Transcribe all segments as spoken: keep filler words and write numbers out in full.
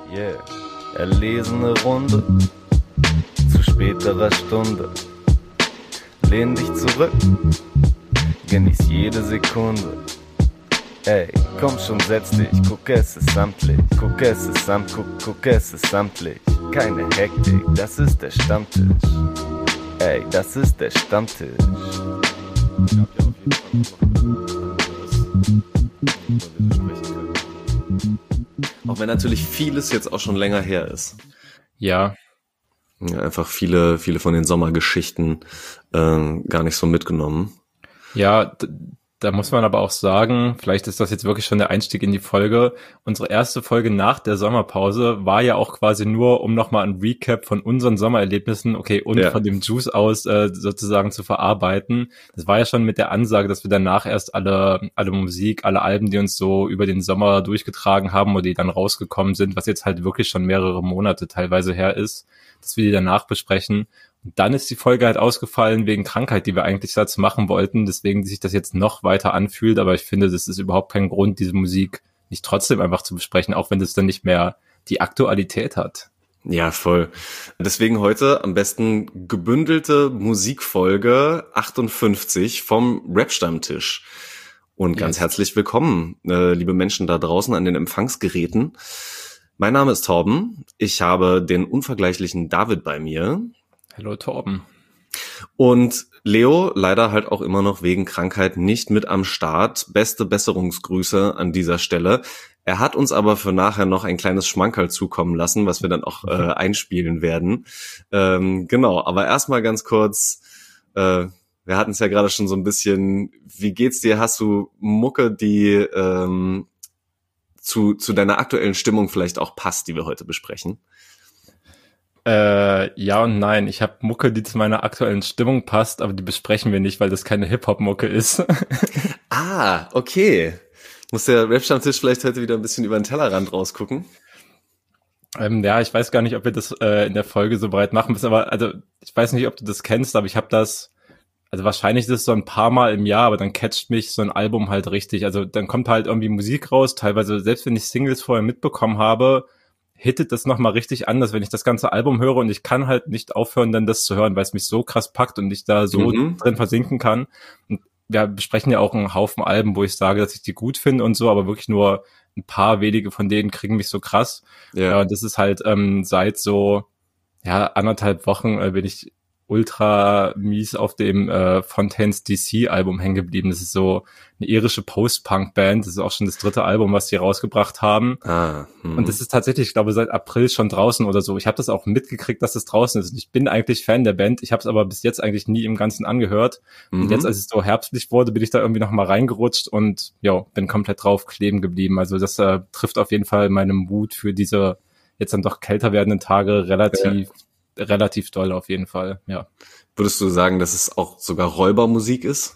Yeah, erlesene Runde zu späterer Stunde. Lehn dich zurück, genieß jede Sekunde. Ey, komm schon, setz dich, guck, es ist samtlich. Guck, es ist samt, guck, guck, es ist samtlich. Keine Hektik, das ist der Stammtisch. Ey, das ist der Stammtisch. Ich glaub ja auf jeden Fall, dass wir sprechen können. Auch wenn natürlich vieles jetzt auch schon länger her ist. Ja. Ja, einfach viele, viele von den Sommergeschichten äh, gar nicht so mitgenommen. Ja, d- da muss man aber auch sagen, vielleicht ist das jetzt wirklich schon der Einstieg in die Folge. Unsere erste Folge nach der Sommerpause war ja auch quasi nur, um nochmal ein Recap von unseren Sommererlebnissen, okay, und Ja. von dem Juice aus äh, sozusagen zu verarbeiten. Das war ja schon mit der Ansage, dass wir danach erst alle alle Musik, alle Alben, die uns so über den Sommer durchgetragen haben oder die dann rausgekommen sind, was jetzt halt wirklich schon mehrere Monate teilweise her ist, dass wir die danach besprechen. Und dann ist die Folge halt ausgefallen wegen Krankheit, die wir eigentlich dazu machen wollten, deswegen sich das jetzt noch weiter anfühlt, aber ich finde, das ist überhaupt kein Grund, diese Musik nicht trotzdem einfach zu besprechen, auch wenn das dann nicht mehr die Aktualität hat. Ja, voll. Deswegen heute am besten gebündelte Musikfolge achtundfünfzig vom Rap-Stammtisch. Und ganz Yes. herzlich willkommen, äh, liebe Menschen da draußen an den Empfangsgeräten. Mein Name ist Torben. Ich habe den unvergleichlichen David bei mir. Hallo Torben. Und Leo leider halt auch immer noch wegen Krankheit nicht mit am Start. Beste Besserungsgrüße an dieser Stelle. Er hat uns aber für nachher noch ein kleines Schmankerl zukommen lassen, was wir dann auch äh, einspielen werden. Ähm, genau, aber erstmal ganz kurz, äh, wir hatten es ja gerade schon so ein bisschen, wie geht's dir? Hast du Mucke, die ähm, zu, zu deiner aktuellen Stimmung vielleicht auch passt, die wir heute besprechen? Äh, ja und nein. Ich habe Mucke, die zu meiner aktuellen Stimmung passt, aber die besprechen wir nicht, weil das keine Hip-Hop-Mucke ist. Ah, okay. Muss der Rap-Stammtisch vielleicht heute wieder ein bisschen über den Tellerrand rausgucken? ähm, ja, ich weiß gar nicht, ob wir das äh, in der Folge so breit machen müssen, aber also ich weiß nicht, ob du das kennst, aber ich habe das, also wahrscheinlich ist es so ein paar Mal im Jahr, aber dann catcht mich so ein Album halt richtig. Also dann kommt halt irgendwie Musik raus, teilweise, selbst wenn ich Singles vorher mitbekommen habe, hittet das nochmal richtig anders, wenn ich das ganze Album höre und ich kann halt nicht aufhören, dann das zu hören, weil es mich so krass packt und ich da so Mhm. drin versinken kann. Und wir besprechen ja auch einen Haufen Alben, wo ich sage, dass ich die gut finde und so, aber wirklich nur ein paar wenige von denen kriegen mich so krass. Ja, Ja. und das ist halt ähm, seit so ja anderthalb Wochen äh, bin ich ultra mies auf dem äh, Fontaines D C-Album hängen geblieben. Das ist so eine irische Post-Punk-Band. Das ist auch schon das dritte Album, was die rausgebracht haben. Ah, hm. Und das ist tatsächlich, ich glaube, seit April schon draußen oder so. Ich habe das auch mitgekriegt, dass das draußen ist. Und ich bin eigentlich Fan der Band. Ich habe es aber bis jetzt eigentlich nie im Ganzen angehört. Mhm. Und jetzt, als es so herbstlich wurde, bin ich da irgendwie noch mal reingerutscht und ja, bin komplett drauf kleben geblieben. Also das äh, trifft auf jeden Fall meinen Mut für diese jetzt dann doch kälter werdenden Tage relativ relativ doll auf jeden Fall, ja. Würdest du sagen, dass es auch sogar Räubermusik ist?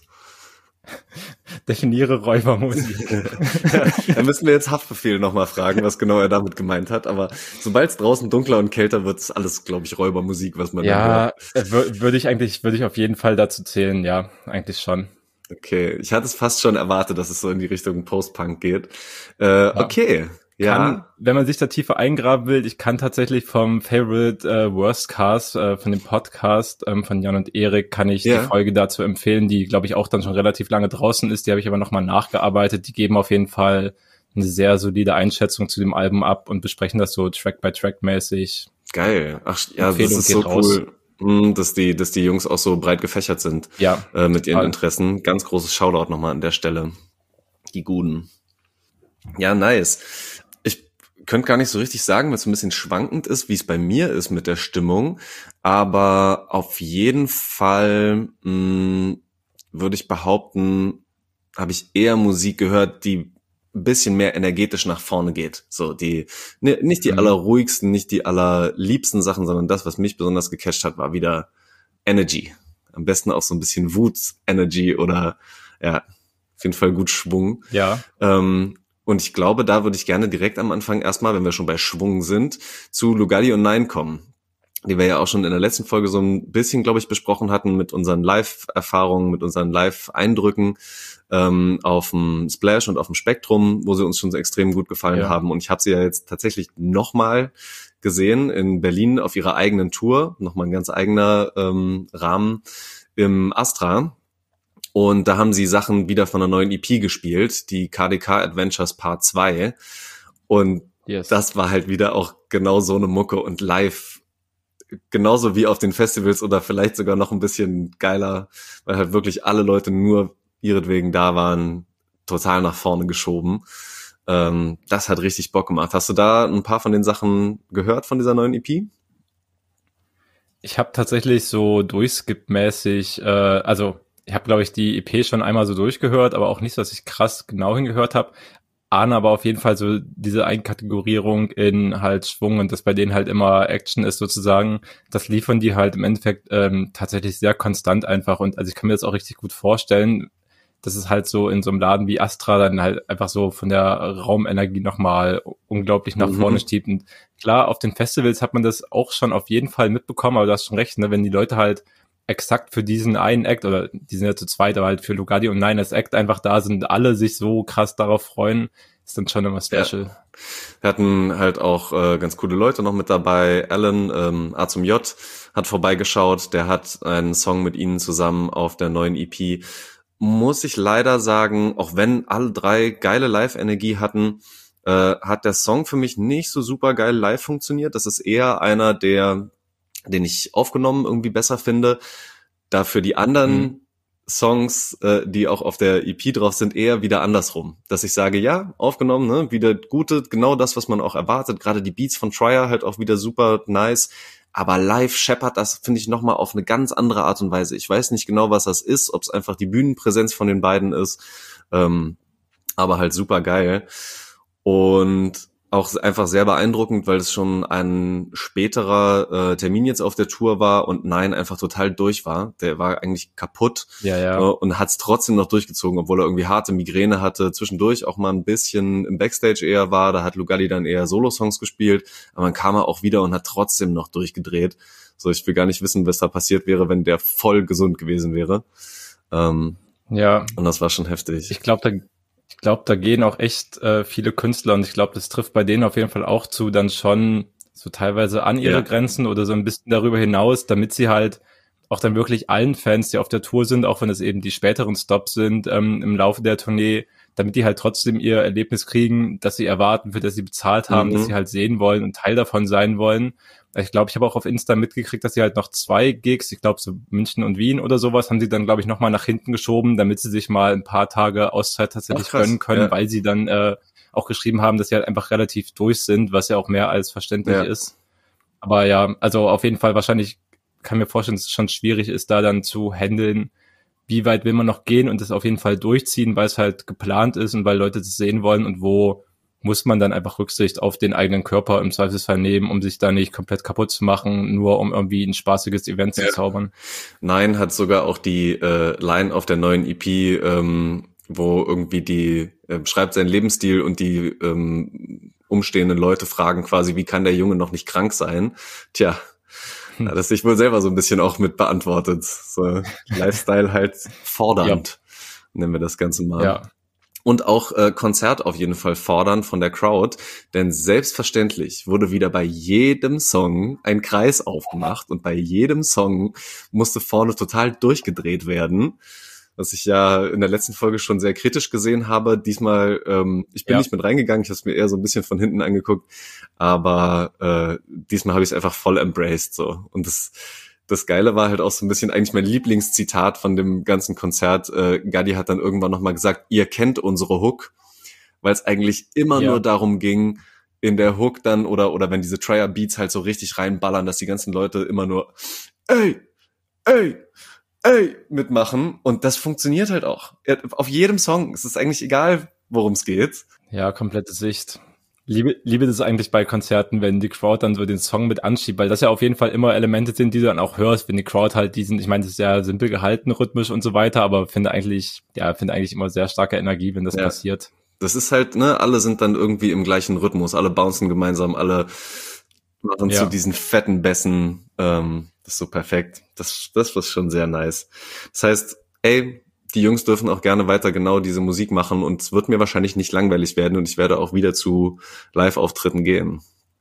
Definiere Räubermusik. Da müssen wir jetzt Haftbefehl nochmal fragen, was genau er damit gemeint hat. Aber sobald es draußen dunkler und kälter wird, ist alles, glaube ich, Räubermusik, was man dann Ja, hört. wür- würde ich eigentlich, würde ich auf jeden Fall dazu zählen, ja, eigentlich schon. Okay, ich hatte es fast schon erwartet, dass es so in die Richtung Post-Punk geht. Äh, okay, ja. Kann, wenn man sich da tiefer eingraben will, ich kann tatsächlich vom Favorite äh, Worst Cast, äh, von dem Podcast ähm, von Jan und Erik, kann ich Ja. die Folge dazu empfehlen, die, glaube ich, auch dann schon relativ lange draußen ist. Die habe ich aber nochmal nachgearbeitet. Die geben auf jeden Fall eine sehr solide Einschätzung zu dem Album ab und besprechen das so Track-by-Track-mäßig. Geil. Ach ja, das Empfehlung ist so geht raus. cool, mh, dass die, dass die Jungs auch so breit gefächert sind Ja, äh, mit ihren total. Interessen. Ganz großes Shoutout nochmal an der Stelle. Die Guten. Ja, nice. Ich könnte gar nicht so richtig sagen, weil es ein bisschen schwankend ist, wie es bei mir ist mit der Stimmung. Aber auf jeden Fall mh, würde ich behaupten, habe ich eher Musik gehört, die ein bisschen mehr energetisch nach vorne geht. So, die, ne, nicht die Mhm. allerruhigsten, nicht die allerliebsten Sachen, sondern das, was mich besonders gecatcht hat, war wieder Energy. Am besten auch so ein bisschen Wut-Energy oder, ja, auf jeden Fall gut Schwung. Ja, Ähm, und ich glaube, da würde ich gerne direkt am Anfang erstmal, wenn wir schon bei Schwung sind, zu Lugalli und Nein kommen. Die wir ja auch schon in der letzten Folge so ein bisschen, glaube ich, besprochen hatten mit unseren Live-Erfahrungen, mit unseren Live-Eindrücken. ähm, auf dem Splash und auf dem Spektrum, wo sie uns schon extrem gut gefallen Ja. haben. Und ich habe sie ja jetzt tatsächlich nochmal gesehen in Berlin auf ihrer eigenen Tour, nochmal ein ganz eigener ähm, Rahmen im Astra. Und da haben sie Sachen wieder von einer neuen E P gespielt, die K D K Adventures Part zwei. Und Yes. das war halt wieder auch genau so eine Mucke und live genauso wie auf den Festivals oder vielleicht sogar noch ein bisschen geiler, weil halt wirklich alle Leute nur ihretwegen da waren, total nach vorne geschoben. Ähm, das hat richtig Bock gemacht. Hast du da ein paar von den Sachen gehört von dieser neuen E P? Ich habe tatsächlich so durchskip-mäßig, äh, also ich habe, glaube ich, die E P schon einmal so durchgehört, aber auch nicht so, dass ich krass genau hingehört habe. Ahne aber auf jeden Fall so diese Einkategorierung in halt Schwung und dass bei denen halt immer Action ist sozusagen. Das liefern die halt im Endeffekt ähm, tatsächlich sehr konstant einfach. Und also ich kann mir das auch richtig gut vorstellen, dass es halt so in so einem Laden wie Astra dann halt einfach so von der Raumenergie nochmal unglaublich nach Mhm. vorne stiebt. Und klar, auf den Festivals hat man das auch schon auf jeden Fall mitbekommen, aber du hast schon recht, ne, wenn die Leute halt exakt für diesen einen Act, oder die sind ja zu zweit, aber halt für Lugardi und Nine als Act einfach da sind, alle sich so krass darauf freuen, ist dann schon immer special. Ja. Wir hatten halt auch äh, ganz coole Leute noch mit dabei. Alan, ähm, A zum J, hat vorbeigeschaut. Der hat einen Song mit ihnen zusammen auf der neuen E P. Muss ich leider sagen, auch wenn alle drei geile Live-Energie hatten, äh, hat der Song für mich nicht so super geil live funktioniert. Das ist eher einer, der, den ich aufgenommen irgendwie besser finde. Dafür die anderen Mhm. Songs, äh, die auch auf der E P drauf sind, eher wieder andersrum. Dass ich sage, ja, aufgenommen, ne, wieder gute, genau das, was man auch erwartet. Gerade die Beats von Trier halt auch wieder super nice. Aber live scheppert das, finde ich, nochmal auf eine ganz andere Art und Weise. Ich weiß nicht genau, was das ist, ob es einfach die Bühnenpräsenz von den beiden ist, ähm, aber halt super geil. Und auch einfach sehr beeindruckend, weil es schon ein späterer äh, Termin jetzt auf der Tour war und Nein einfach total durch war. Der war eigentlich kaputt Ja, ja. äh, und hat es trotzdem noch durchgezogen, obwohl er irgendwie harte Migräne hatte, zwischendurch auch mal ein bisschen im Backstage eher war. Da hat Lugalli dann eher Solo-Songs gespielt, aber dann kam er auch wieder und hat trotzdem noch durchgedreht. So, ich will gar nicht wissen, was da passiert wäre, wenn der voll gesund gewesen wäre. Ähm, Ja, und das war schon heftig. ich glaube, da ich glaube, da gehen auch echt äh, viele Künstler und ich glaube, das trifft bei denen auf jeden Fall auch zu, dann schon so teilweise an ihre Ja. Grenzen oder so ein bisschen darüber hinaus, damit sie halt auch dann wirklich allen Fans, die auf der Tour sind, auch wenn es eben die späteren Stops sind ähm, im Laufe der Tournee, damit die halt trotzdem ihr Erlebnis kriegen, das sie erwarten, für das sie bezahlt haben, Mhm. dass sie halt sehen wollen und Teil davon sein wollen. Ich glaube, ich habe auch auf Insta mitgekriegt, dass sie halt noch zwei Gigs, ich glaube so München und Wien oder sowas, haben sie dann, glaube ich, nochmal nach hinten geschoben, damit sie sich mal ein paar Tage Auszeit tatsächlich Ach, krass, gönnen können, ja. weil sie dann äh, auch geschrieben haben, dass sie halt einfach relativ durch sind, was ja auch mehr als verständlich Ja. ist. Aber ja, also auf jeden Fall wahrscheinlich kann mir vorstellen, dass es schon schwierig ist, da dann zu handeln, wie weit will man noch gehen und das auf jeden Fall durchziehen, weil es halt geplant ist und weil Leute das sehen wollen und wo muss man dann einfach Rücksicht auf den eigenen Körper im Zweifelsfall nehmen, um sich da nicht komplett kaputt zu machen, nur um irgendwie ein spaßiges Event Ja. zu zaubern. Nein hat sogar auch die äh, Line auf der neuen E P, ähm, wo irgendwie die äh, schreibt seinen Lebensstil und die ähm, umstehenden Leute fragen quasi, wie kann der Junge noch nicht krank sein? Tja, Hm. hat das sich wohl selber so ein bisschen auch mit beantwortet. So Lifestyle halt fordernd, nennen wir das Ganze mal. Ja, Und auch äh, Konzert auf jeden Fall fordern von der Crowd, denn selbstverständlich wurde wieder bei jedem Song ein Kreis aufgemacht und bei jedem Song musste vorne total durchgedreht werden, was ich ja in der letzten Folge schon sehr kritisch gesehen habe. Diesmal, ähm, ich bin Ja. nicht mit reingegangen, ich habe es mir eher so ein bisschen von hinten angeguckt, aber äh, diesmal habe ich es einfach voll embraced so. Und das Das Geile war halt auch so ein bisschen eigentlich mein Lieblingszitat von dem ganzen Konzert. Äh, Gadi hat dann irgendwann nochmal gesagt, ihr kennt unsere Hook, weil es eigentlich immer Ja. nur darum ging, in der Hook dann oder oder wenn diese Trier Beats halt so richtig reinballern, dass die ganzen Leute immer nur ey, ey, ey mitmachen und das funktioniert halt auch. Auf jedem Song. Es ist eigentlich egal, worum es geht. ja, komplette Sicht. Liebe, liebe das eigentlich bei Konzerten, wenn die Crowd dann so den Song mit anschiebt, weil das ja auf jeden Fall immer Elemente sind, die du dann auch hörst, wenn die Crowd halt diesen, ich meine, das ist ja simpel gehalten, rhythmisch und so weiter, aber finde eigentlich, ja, finde eigentlich immer sehr starke Energie, wenn das Ja. passiert. Das ist halt, ne, alle sind dann irgendwie im gleichen Rhythmus, alle bouncen gemeinsam, alle machen Ja. zu diesen fetten Bässen. Ähm, das ist so perfekt. Das, das war schon sehr nice. Das heißt, ey, die Jungs dürfen auch gerne weiter genau diese Musik machen und es wird mir wahrscheinlich nicht langweilig werden und ich werde auch wieder zu Live-Auftritten gehen.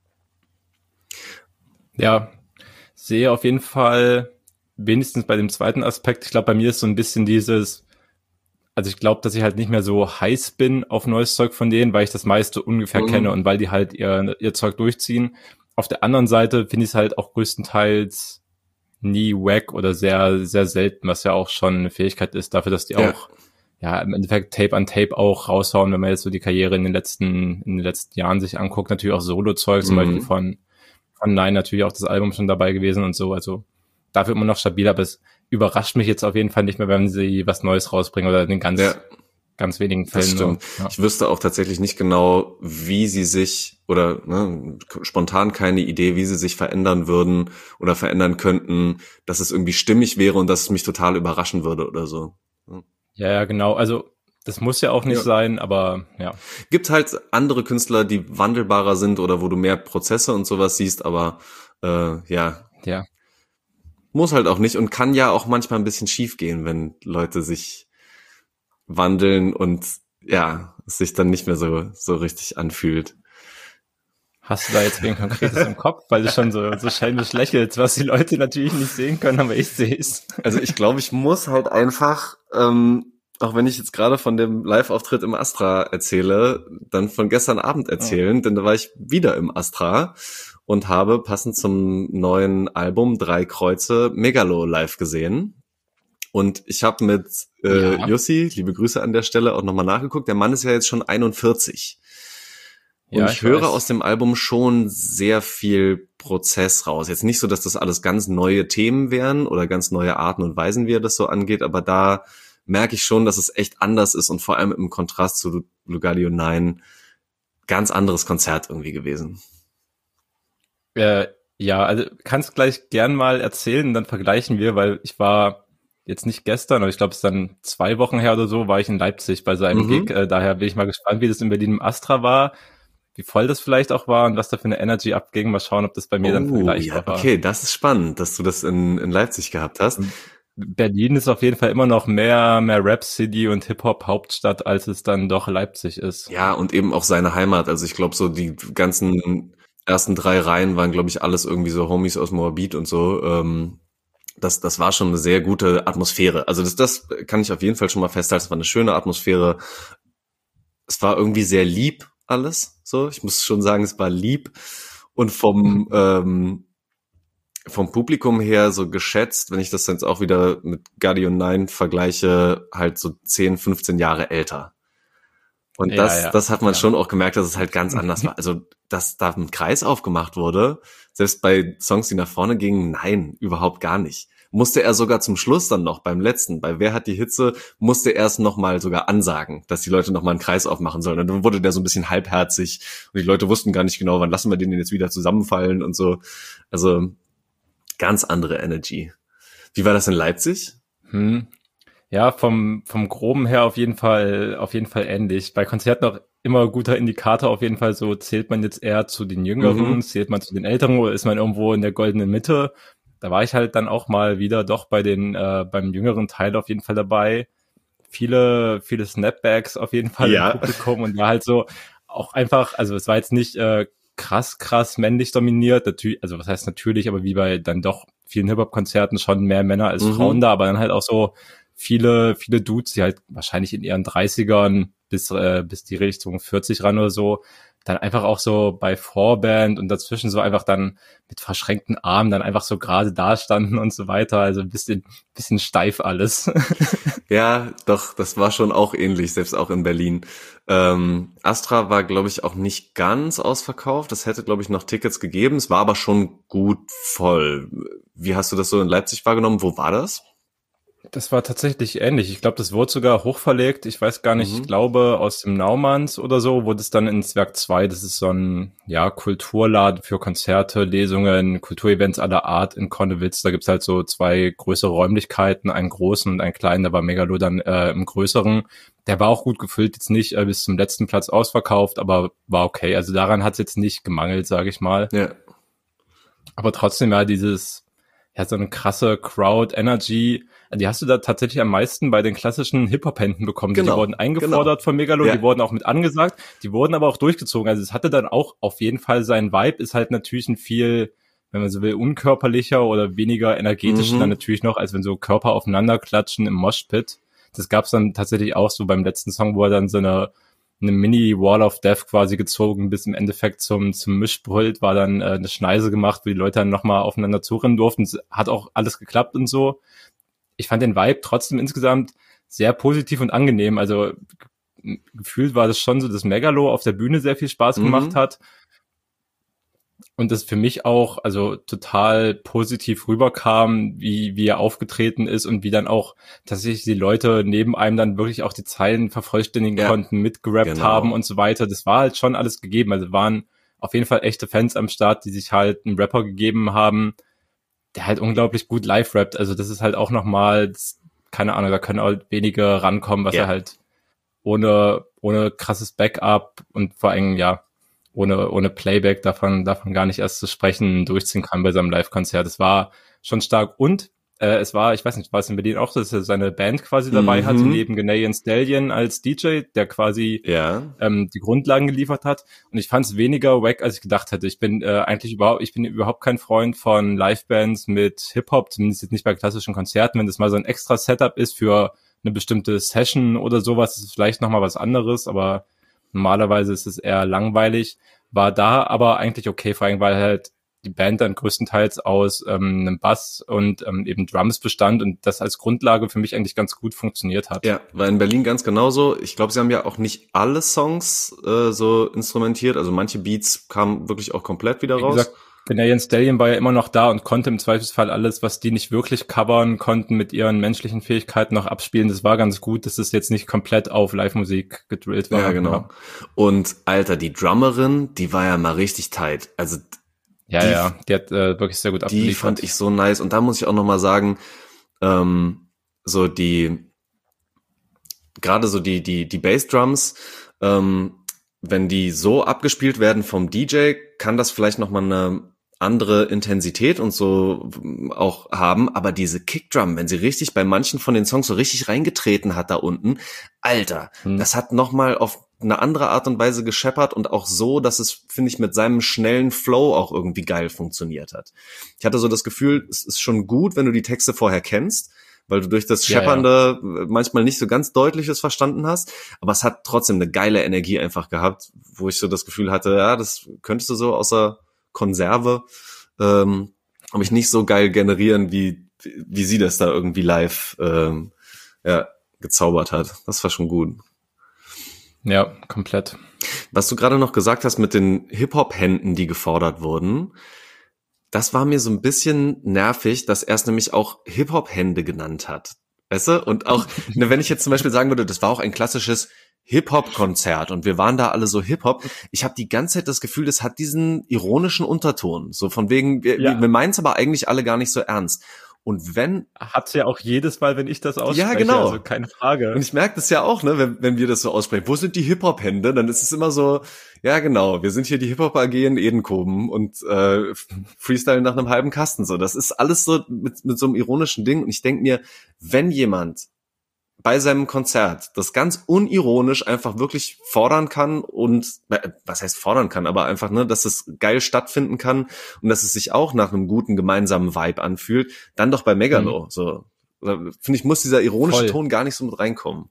Ja, sehe auf jeden Fall wenigstens bei dem zweiten Aspekt, ich glaube, bei mir ist so ein bisschen dieses, also ich glaube, dass ich halt nicht mehr so heiß bin auf neues Zeug von denen, weil ich das meiste ungefähr Mhm. kenne und weil die halt ihr, ihr Zeug durchziehen. Auf der anderen Seite finde ich es halt auch größtenteils nie wack oder sehr, sehr selten, was ja auch schon eine Fähigkeit ist, dafür, dass die Ja. auch, ja, im Endeffekt Tape an Tape auch raushauen, wenn man jetzt so die Karriere in den letzten, in den letzten Jahren sich anguckt, natürlich auch Solo-Zeug, zum Mhm. Beispiel von, von Nine natürlich auch das Album schon dabei gewesen und so, also dafür immer noch stabil, aber es überrascht mich jetzt auf jeden Fall nicht mehr, wenn sie was Neues rausbringen oder in den ganz, Ja. ganz wenigen Das Fällen nur. stimmt. Ja. Ich wüsste auch tatsächlich nicht genau, wie sie sich oder ne, spontan keine Idee, wie sie sich verändern würden oder verändern könnten, dass es irgendwie stimmig wäre und dass es mich total überraschen würde oder so. Ja, ja, genau. Also das muss ja auch nicht Ja. sein, aber ja. Gibt halt andere Künstler, die wandelbarer sind oder wo du mehr Prozesse und sowas siehst, aber äh, ja, Ja. muss halt auch nicht und kann ja auch manchmal ein bisschen schief gehen, wenn Leute sich wandeln und ja, es sich dann nicht mehr so so richtig anfühlt. Hast du da jetzt wen Konkretes im Kopf? Weil du schon so, so schelmisch lächelst, was die Leute natürlich nicht sehen können, aber ich sehe es. Also ich glaube, ich muss halt einfach, ähm, auch wenn ich jetzt gerade von dem Live-Auftritt im Astra erzähle, dann von gestern Abend erzählen, denn da war ich wieder im Astra und habe passend zum neuen Album Drei Kreuze Megalo live gesehen. Und ich habe mit äh, Ja. Jussi, liebe Grüße an der Stelle, auch nochmal nachgeguckt. Der Mann ist ja jetzt schon einundvierzig. Und Ja, ich, ich höre weiß. aus dem Album schon sehr viel Prozess raus. Jetzt nicht so, dass das alles ganz neue Themen wären oder ganz neue Arten und Weisen, wie er das so angeht, aber da merke ich schon, dass es echt anders ist und vor allem im Kontrast zu Lu- Lugardio neun ganz anderes Konzert irgendwie gewesen. Äh, ja, also kannst gleich gern mal erzählen, dann vergleichen wir, weil ich war jetzt nicht gestern, aber ich glaube, es ist dann zwei Wochen her oder so, war ich in Leipzig bei seinem Mhm. Gig. Äh, daher bin ich mal gespannt, wie das in Berlin im Astra war, wie voll das vielleicht auch war und was da für eine Energy abging. Mal schauen, ob das bei mir dann Oh, vergleichbar ja, war. okay, das ist spannend, dass du das in, in Leipzig gehabt hast. Berlin ist auf jeden Fall immer noch mehr, mehr Rap-City und Hip-Hop-Hauptstadt, als es dann doch Leipzig ist. Ja, und eben auch seine Heimat. Also ich glaube, so die ganzen ersten drei Reihen waren, glaube ich, alles irgendwie so Homies aus Moabit und so. Ähm, das, das war schon eine sehr gute Atmosphäre. Also das, das kann ich auf jeden Fall schon mal festhalten. Es war eine schöne Atmosphäre. Es war irgendwie sehr lieb alles. So, ich muss schon sagen, es war lieb und vom ähm, vom Publikum her so geschätzt, wenn ich das jetzt auch wieder mit Guardian neun vergleiche, halt so zehn, fünfzehn Jahre älter. Und Ja, das, ja, das hat man ja. schon auch gemerkt, dass es halt ganz anders war. Also, dass da ein Kreis aufgemacht wurde, selbst bei Songs, die nach vorne gingen, nein, überhaupt gar nicht. Musste er sogar zum Schluss dann noch, beim letzten, bei Wer hat die Hitze, musste er es nochmal sogar ansagen, dass die Leute nochmal einen Kreis aufmachen sollen. Und dann wurde der so ein bisschen halbherzig und die Leute wussten gar nicht genau, wann lassen wir den jetzt wieder zusammenfallen und so. Also, ganz andere Energy. Wie war das in Leipzig? Hm. Ja, vom, vom Groben her auf jeden Fall, auf jeden Fall ähnlich. Bei Konzerten auch immer guter Indikator auf jeden Fall so, zählt man jetzt eher zu den Jüngeren, Mhm. zählt man zu den Älteren oder ist man irgendwo in der goldenen Mitte? Da war ich halt dann auch mal wieder doch bei den, äh, beim jüngeren Teil auf jeden Fall dabei. Viele, viele Snapbacks auf jeden Fall Ja. im Publikum und war halt so auch einfach, also es war jetzt nicht, äh, krass, krass männlich dominiert, natürlich, also was heißt natürlich, aber wie bei dann doch vielen Hip-Hop-Konzerten schon mehr Männer als Mhm. Frauen da, aber dann halt auch so viele, viele Dudes, die halt wahrscheinlich in ihren dreißigern bis, äh, bis die Richtung vierzig ran oder so, dann einfach auch so bei Vorband und dazwischen so einfach dann mit verschränkten Armen dann einfach so gerade da standen und so weiter, also ein bisschen, bisschen steif alles. Ja, doch, das war schon auch ähnlich, selbst auch in Berlin. Ähm, Astra war, glaube ich, auch nicht ganz ausverkauft. Es hätte, glaube ich, noch Tickets gegeben. Es war aber schon gut voll. Wie hast du das so in Leipzig wahrgenommen? Wo war das? Das war tatsächlich ähnlich. Ich glaube, das wurde sogar hochverlegt. Ich weiß gar nicht, Mhm. ich glaube, aus dem Naumanns oder so wurde es dann ins Werk zwei. Das ist so ein, ja, Kulturladen für Konzerte, Lesungen, Kulturevents aller Art in Konnewitz. Da gibt's halt so zwei größere Räumlichkeiten, einen großen und einen kleinen. Da war Megalo dann äh, im größeren. Der war auch gut gefüllt, jetzt nicht äh, bis zum letzten Platz ausverkauft, aber war okay. Also daran hat's jetzt nicht gemangelt, sage ich mal. Ja. Aber trotzdem ja dieses, ja, so eine krasse Crowd-Energy. die hast du da tatsächlich am meisten bei den klassischen Hip-Hop-Händen bekommen. Genau, die wurden eingefordert genau. von Megalo, Ja. die wurden auch mit angesagt, die wurden aber auch durchgezogen. Also es hatte dann auch auf jeden Fall seinen Vibe, ist halt natürlich ein viel, wenn man so will, unkörperlicher oder weniger energetisch Mhm. dann natürlich noch, als wenn so Körper aufeinander klatschen im Moshpit. Das gab's dann tatsächlich auch so beim letzten Song, wo er dann so eine eine Mini-Wall of Death quasi gezogen, bis im Endeffekt zum zum Mischpult war dann äh, eine Schneise gemacht, wo die Leute dann nochmal aufeinander zurennen durften. Es hat auch alles geklappt und so. Ich fand den Vibe trotzdem insgesamt sehr positiv und angenehm. Also g- gefühlt war das schon so, dass Megalo auf der Bühne sehr viel Spaß gemacht Mhm. hat. Und das für mich auch also total positiv rüberkam, wie wie er aufgetreten ist und wie dann auch tatsächlich die Leute neben einem dann wirklich auch die Zeilen vervollständigen Ja, konnten, mitgerappt genau. haben und so weiter. Das war halt schon alles gegeben. Also waren auf jeden Fall echte Fans am Start, die sich halt einen Rapper gegeben haben, der halt unglaublich gut live rappt. Also das ist halt auch nochmal, das- keine Ahnung, da können halt wenige rankommen, was Ja. er halt ohne ohne krasses Backup und vor allem, ja, ohne ohne Playback davon davon gar nicht erst zu sprechen, durchziehen kann bei seinem Live-Konzert. Es war schon stark und äh, es war, ich weiß nicht, war es in Berlin auch so, dass er seine Band quasi dabei Mhm. hatte, neben Ghanaian Stallion als D J, der quasi Ja. ähm, die Grundlagen geliefert hat. Und ich fand es weniger wack, als ich gedacht hätte. Ich bin äh, eigentlich überhaupt, ich bin überhaupt kein Freund von Livebands mit Hip-Hop, zumindest jetzt nicht bei klassischen Konzerten. Wenn das mal so ein extra Setup ist für eine bestimmte Session oder sowas, ist es vielleicht nochmal was anderes, aber normalerweise ist es eher langweilig. War da aber eigentlich okay, vor allem, weil halt die Band dann größtenteils aus ähm, einem Bass und ähm, eben Drums bestand und das als Grundlage für mich eigentlich ganz gut funktioniert hat. Ja, war in Berlin ganz genauso. Ich glaube, sie haben ja auch nicht alle Songs äh, so instrumentiert. Also manche Beats kamen wirklich auch komplett wieder Wie raus. gesagt, Ghanaian Stallion war ja immer noch da und konnte im Zweifelsfall alles, was die nicht wirklich covern konnten, mit ihren menschlichen Fähigkeiten noch abspielen. Das war ganz gut, dass es jetzt nicht komplett auf Live-Musik gedrillt war. Ja, genau. Und Alter, die Drummerin, die war ja mal richtig tight. Also Ja, die, ja, die hat äh, wirklich sehr gut die abgeliefert. fand ich so nice. Und da muss ich auch noch mal sagen, ähm, so die, gerade so die die die Bassdrums, ähm, wenn die so abgespielt werden vom D J, kann das vielleicht noch mal eine andere Intensität und so auch haben, aber diese Kickdrum, wenn sie richtig bei manchen von den Songs so richtig reingetreten hat da unten, Alter, Hm. das hat noch mal auf eine andere Art und Weise gescheppert und auch so, dass es, finde ich, mit seinem schnellen Flow auch irgendwie geil funktioniert hat. Ich hatte so das Gefühl, es ist schon gut, wenn du die Texte vorher kennst, weil du durch das Ja, Scheppernde manchmal nicht so ganz deutliches verstanden hast, aber es hat trotzdem eine geile Energie einfach gehabt, wo ich so das Gefühl hatte, ja, das könntest du so außer Konserve, ähm, aber ich nicht so geil generieren, wie wie sie das da irgendwie live ähm, ja, gezaubert hat. Das war schon gut. Ja, komplett. Was du gerade noch gesagt hast mit den Hip-Hop-Händen, die gefordert wurden, das war mir so ein bisschen nervig, dass er es nämlich auch Hip-Hop-Hände genannt hat. Weißt du? Und auch, ne, wenn ich jetzt zum Beispiel sagen würde, das war auch ein klassisches Hip-Hop-Konzert und wir waren da alle so Hip-Hop. Ich habe die ganze Zeit das Gefühl, das hat diesen ironischen Unterton. So von wegen, wir, Ja. wir meinen es aber eigentlich alle gar nicht so ernst. Und wenn, Hat's ja auch jedes Mal, wenn ich das ausspreche, Ja, genau. also keine Frage. und ich merke das ja auch, ne, wenn, wenn wir das so aussprechen, wo sind die Hip-Hop-Hände? Dann ist es immer so, ja genau, wir sind hier die Hip-Hop-A G in Edenkoben und äh, Freestyle nach einem halben Kasten. So, das ist alles so mit, mit so einem ironischen Ding. Und ich denke mir, wenn jemand bei seinem Konzert das ganz unironisch einfach wirklich fordern kann und, äh, was heißt fordern kann, aber einfach, ne, dass es geil stattfinden kann und dass es sich auch nach einem guten gemeinsamen Vibe anfühlt, dann doch bei Megalo. So, finde ich, muss dieser ironische Voll. Ton gar nicht so mit reinkommen.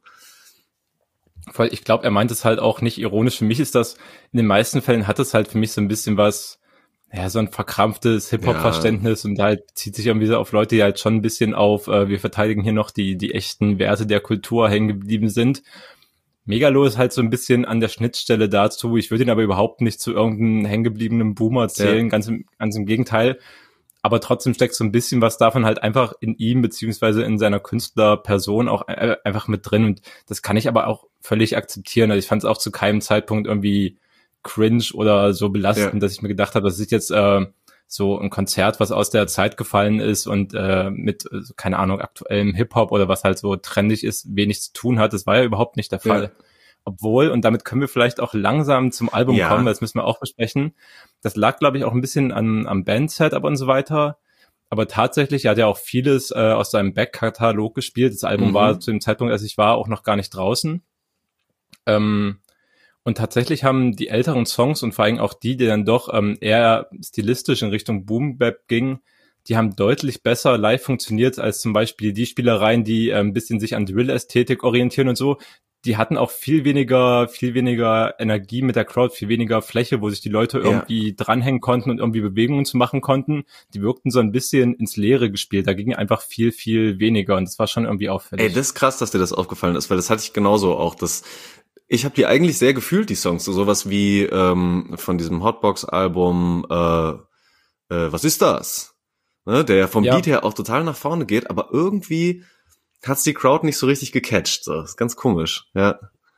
Voll, ich glaube, er meint es halt auch nicht ironisch. Für mich ist das, in den meisten Fällen hat es halt für mich so ein bisschen was, ja, so ein verkrampftes Hip-Hop-Verständnis und halt zieht sich irgendwie so auf Leute, die halt schon ein bisschen auf, äh, wir verteidigen hier noch die, die echten Werte der Kultur hängen geblieben sind. Megalo ist halt so ein bisschen an der Schnittstelle dazu. Ich würde ihn aber überhaupt nicht zu irgendeinem hängengebliebenen Boomer zählen, Ja. ganz im, ganz im Gegenteil. Aber trotzdem steckt so ein bisschen was davon halt einfach in ihm beziehungsweise in seiner Künstlerperson auch äh, einfach mit drin. Und das kann ich aber auch völlig akzeptieren. Also ich fand es auch zu keinem Zeitpunkt irgendwie cringe oder so belastend, Ja. dass ich mir gedacht habe, das ist jetzt äh, so ein Konzert, was aus der Zeit gefallen ist und äh, mit, äh, keine Ahnung, aktuellem Hip-Hop oder was halt so trendig ist, wenig zu tun hat. Das war ja überhaupt nicht der Fall. Ja. Obwohl, und damit können wir vielleicht auch langsam zum Album Ja. kommen, weil das müssen wir auch besprechen. Das lag, glaube ich, auch ein bisschen an, am Band-Setup und so weiter. Aber tatsächlich, er hat ja auch vieles äh, aus seinem Backkatalog gespielt. Das Album mhm. war zu dem Zeitpunkt, als ich war, auch noch gar nicht draußen. Ähm, und tatsächlich haben die älteren Songs und vor allem auch die, die dann doch ähm, eher stilistisch in Richtung Boom Bap gingen, die haben deutlich besser live funktioniert als zum Beispiel die Spielereien, die äh, ein bisschen sich an Drill-Ästhetik orientieren und so. Die hatten auch viel weniger, viel weniger Energie mit der Crowd, viel weniger Fläche, wo sich die Leute irgendwie ja. dranhängen konnten und irgendwie Bewegungen zu machen konnten. Die wirkten so ein bisschen ins Leere gespielt. Da ging einfach viel, viel weniger und das war schon irgendwie auffällig. Ey, das ist krass, dass dir das aufgefallen ist, weil das hatte ich genauso auch. Das, ich habe die eigentlich sehr gefühlt, die Songs. So sowas wie ähm, von diesem Hotbox-Album, äh, äh, was ist das? Ne, der vom ja. Beat her auch total nach vorne geht, aber irgendwie hat's die Crowd nicht so richtig gecatcht. So, ist ganz komisch, ja.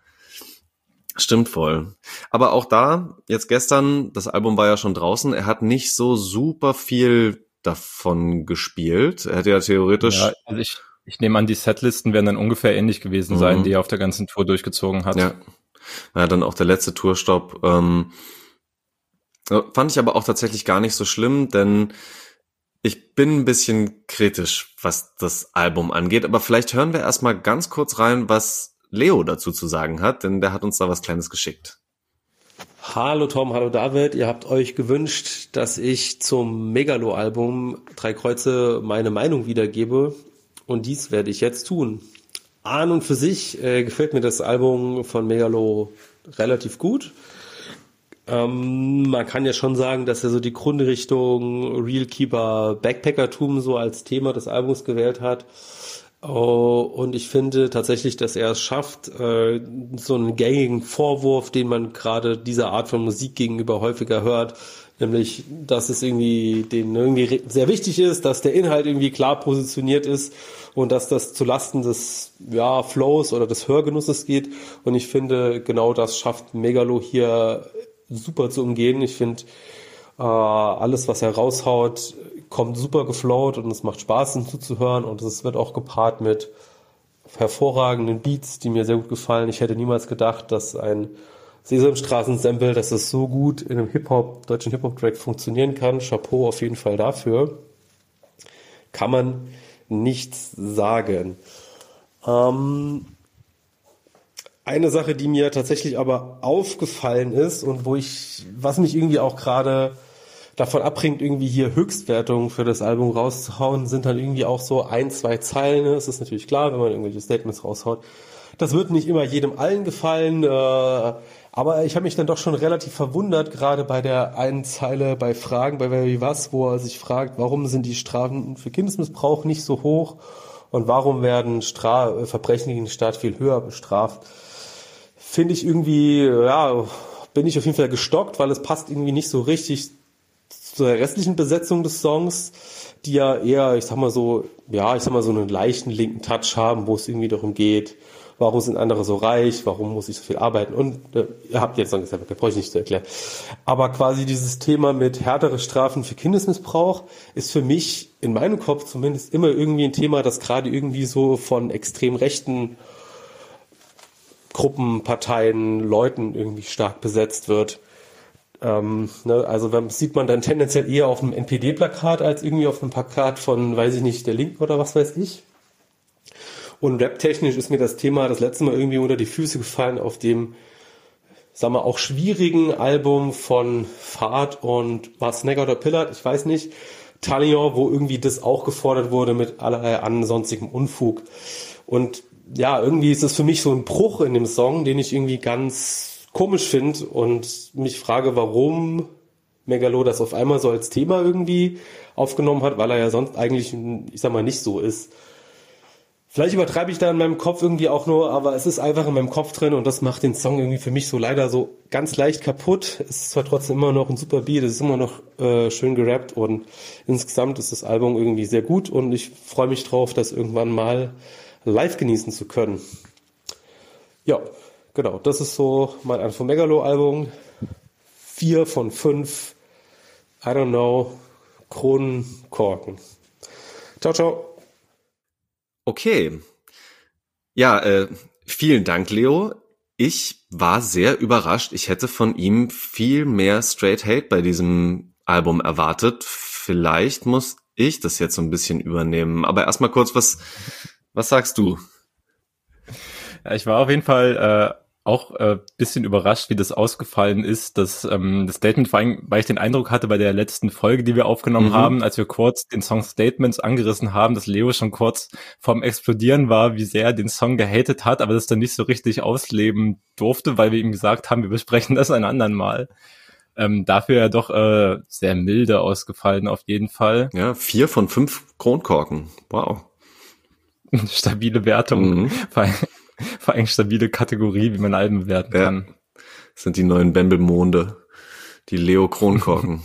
Stimmt voll. Aber auch da, jetzt gestern, das Album war ja schon draußen, er hat nicht so super viel davon gespielt. Er hätte ja theoretisch... Ja, also ich, ich nehme an, die Setlisten werden dann ungefähr ähnlich gewesen sein, mhm. die er auf der ganzen Tour durchgezogen hat. Ja, ja, dann auch der letzte Tourstopp. Ähm, fand ich aber auch tatsächlich gar nicht so schlimm, denn ich bin ein bisschen kritisch, was das Album angeht, aber vielleicht hören wir erstmal ganz kurz rein, was Leo dazu zu sagen hat, denn der hat uns da was Kleines geschickt. Hallo Tom, hallo David, ihr habt euch gewünscht, dass ich zum Megalo-Album Drei Kreuze meine Meinung wiedergebe und dies werde ich jetzt tun. An und für sich äh, gefällt mir das Album von Megalo relativ gut. Ähm, man kann ja schon sagen, dass er so die Grundrichtung Real Keeper Backpackertum so als Thema des Albums gewählt hat. Oh, und ich finde tatsächlich, dass er es schafft, äh, so einen gängigen Vorwurf, den man gerade dieser Art von Musik gegenüber häufiger hört, nämlich, dass es irgendwie denen irgendwie sehr wichtig ist, dass der Inhalt irgendwie klar positioniert ist und dass das zulasten des ja, Flows oder des Hörgenusses geht. Und ich finde, genau das schafft Megalo hier super zu umgehen. Ich finde, äh, alles, was er raushaut, kommt super geflowt und es macht Spaß, ihm zuzuhören und es wird auch gepaart mit hervorragenden Beats, die mir sehr gut gefallen. Ich hätte niemals gedacht, dass ein Sesamstraßen-Sample, dass es so gut in einem Hip-Hop, deutschen Hip-Hop-Track funktionieren kann. Chapeau auf jeden Fall dafür. Kann man nichts sagen. Ähm, Eine Sache, die mir tatsächlich aber aufgefallen ist und wo ich, was mich irgendwie auch gerade davon abbringt, irgendwie hier Höchstwertungen für das Album rauszuhauen, sind dann irgendwie auch so ein, zwei Zeilen. Es ist natürlich klar, wenn man irgendwelche Statements raushaut. Das wird nicht immer jedem allen gefallen, äh, aber ich habe mich dann doch schon relativ verwundert, gerade bei der einen Zeile bei Fragen bei Wer wie was, wo er sich fragt, warum sind die Strafen für Kindesmissbrauch nicht so hoch und warum werden Stra- Verbrechen gegen den Staat viel höher bestraft. Finde ich irgendwie, ja, bin ich auf jeden Fall gestockt, weil es passt irgendwie nicht so richtig zur restlichen Besetzung des Songs, die ja eher, ich sag mal so, ja, ich sag mal so einen leichten linken Touch haben, wo es irgendwie darum geht, warum sind andere so reich, warum muss ich so viel arbeiten und äh, ihr habt jetzt noch gesagt, das brauche ich nicht zu erklären. Aber quasi dieses Thema mit härtere Strafen für Kindesmissbrauch ist für mich in meinem Kopf zumindest immer irgendwie ein Thema, das gerade irgendwie so von extrem rechten Gruppen, Parteien, Leuten irgendwie stark besetzt wird. Ähm, ne, also das sieht man dann tendenziell eher auf einem N P D-Plakat als irgendwie auf einem Plakat von, weiß ich nicht, der Linken oder was weiß ich. Und rap-technisch ist mir das Thema das letzte Mal irgendwie unter die Füße gefallen auf dem, sagen wir, auch schwierigen Album von Fahrt und war es Snagger oder Pillard, ich weiß nicht, Talion, wo irgendwie das auch gefordert wurde mit allerlei ansonstigem Unfug. Und ja, irgendwie ist es für mich so ein Bruch in dem Song, den ich irgendwie ganz komisch finde und mich frage, warum Megalo das auf einmal so als Thema irgendwie aufgenommen hat, weil er ja sonst eigentlich, ich sag mal, nicht so ist. Vielleicht übertreibe ich da in meinem Kopf irgendwie auch nur, aber es ist einfach in meinem Kopf drin und das macht den Song irgendwie für mich so leider so ganz leicht kaputt. Es ist zwar trotzdem immer noch ein super Beat, es ist immer noch äh, schön gerappt und insgesamt ist das Album irgendwie sehr gut und ich freue mich drauf, das irgendwann mal live genießen zu können. Ja, genau, das ist so mein Anfang vom Megalo-Album. Vier von fünf, I don't know, Kronenkorken. Ciao, ciao. Okay. Ja, äh, vielen Dank, Leo. Ich war sehr überrascht. Ich hätte von ihm viel mehr Straight Hate bei diesem Album erwartet. Vielleicht muss ich das jetzt so ein bisschen übernehmen. Aber erstmal kurz, was, was sagst du? Ja, ich war auf jeden Fall äh, auch äh, bisschen überrascht, wie das ausgefallen ist. Das, ähm, das Statement, vor allem, weil ich den Eindruck hatte bei der letzten Folge, die wir aufgenommen Mhm. haben, als wir kurz den Song Statements angerissen haben, dass Leo schon kurz vorm Explodieren war, wie sehr er den Song gehatet hat, aber das dann nicht so richtig ausleben durfte, weil wir ihm gesagt haben, wir besprechen das ein andern Mal. Ähm, dafür ja doch äh, sehr milde ausgefallen auf jeden Fall. Ja, vier von fünf Kronkorken. Wow. Stabile Wertung. Mhm. Vor allem, vor allem stabile Kategorie, wie man Alben bewerten Ja. kann. Das sind die neuen Bembelmonde. Die Leo Kronkorken.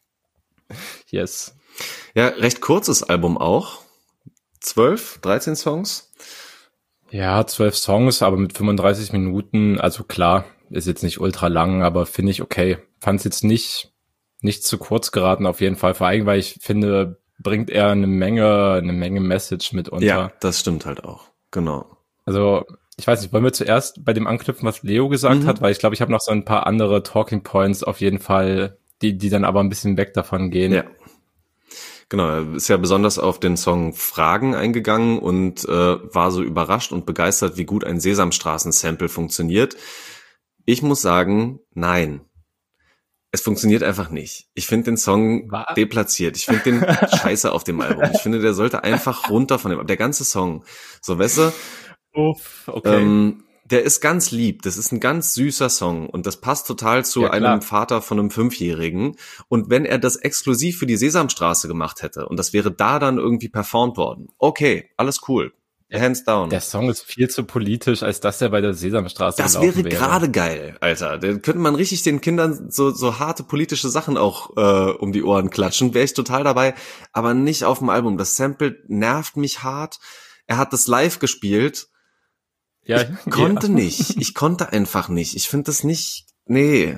Yes. Ja, recht kurzes Album auch. Zwölf, dreizehn Songs. Ja, zwölf Songs, aber mit fünfunddreißig Minuten. Also klar, ist jetzt nicht ultra lang, aber finde ich okay. Fand es jetzt nicht, nicht zu kurz geraten auf jeden Fall. Vor allem, weil ich finde, bringt er eine Menge, eine Menge Message mit unter. Ja, das stimmt halt auch. Genau. Also, ich weiß nicht, wollen wir zuerst bei dem anknüpfen, was Leo gesagt Mhm. hat? Weil ich glaube, ich habe noch so ein paar andere Talking Points auf jeden Fall, die, die dann aber ein bisschen weg davon gehen. Ja. Genau, er ist ja besonders auf den Song Fragen eingegangen und äh, war so überrascht und begeistert, wie gut ein Sesamstraßen-Sample funktioniert. Ich muss sagen, nein. Es funktioniert einfach nicht. Ich finde den Song Was? deplatziert. Ich finde den scheiße auf dem Album. Ich finde, der sollte einfach runter von dem, der ganze Song. So, weißt du, Uff, okay. ähm, der ist ganz lieb. Das ist ein ganz süßer Song und das passt total zu Ja, klar. einem Vater von einem Fünfjährigen. Und wenn er das exklusiv für die Sesamstraße gemacht hätte und das wäre da dann irgendwie performt worden, okay, alles cool. Hands down. Der Song ist viel zu politisch, als dass er bei der Sesamstraße Das gelaufen wäre wäre. gerade geil, Alter. Da könnte man richtig den Kindern so so harte politische Sachen auch äh, um die Ohren klatschen. Wäre ich total dabei, aber nicht auf dem Album. Das Sample nervt mich hart. Er hat das live gespielt. Ja, Ich konnte ja. nicht. Ich konnte einfach nicht. Ich finde das nicht. Nee.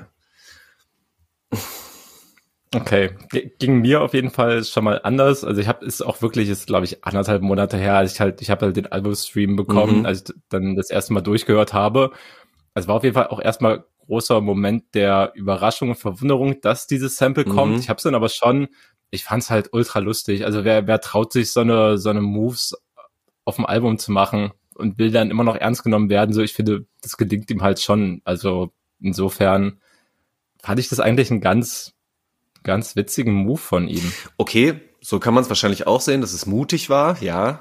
Okay, G- ging mir auf jeden Fall schon mal anders. Also ich habe es auch wirklich, ist glaube ich anderthalb Monate her, als ich halt, ich habe halt den Albumstream bekommen, Mhm. als ich dann das erste Mal durchgehört habe. Es war auf jeden Fall auch erstmal großer Moment der Überraschung und Verwunderung, dass dieses Sample kommt. Mhm. Ich habe es dann aber schon, ich fand es halt ultra lustig. Also wer, wer traut sich so eine so eine Moves auf dem Album zu machen und will dann immer noch ernst genommen werden? So, ich finde, das gelingt ihm halt schon. Also insofern fand ich das eigentlich ein ganz ganz witzigen Move von ihm. Okay, so kann man es wahrscheinlich auch sehen, dass es mutig war, ja.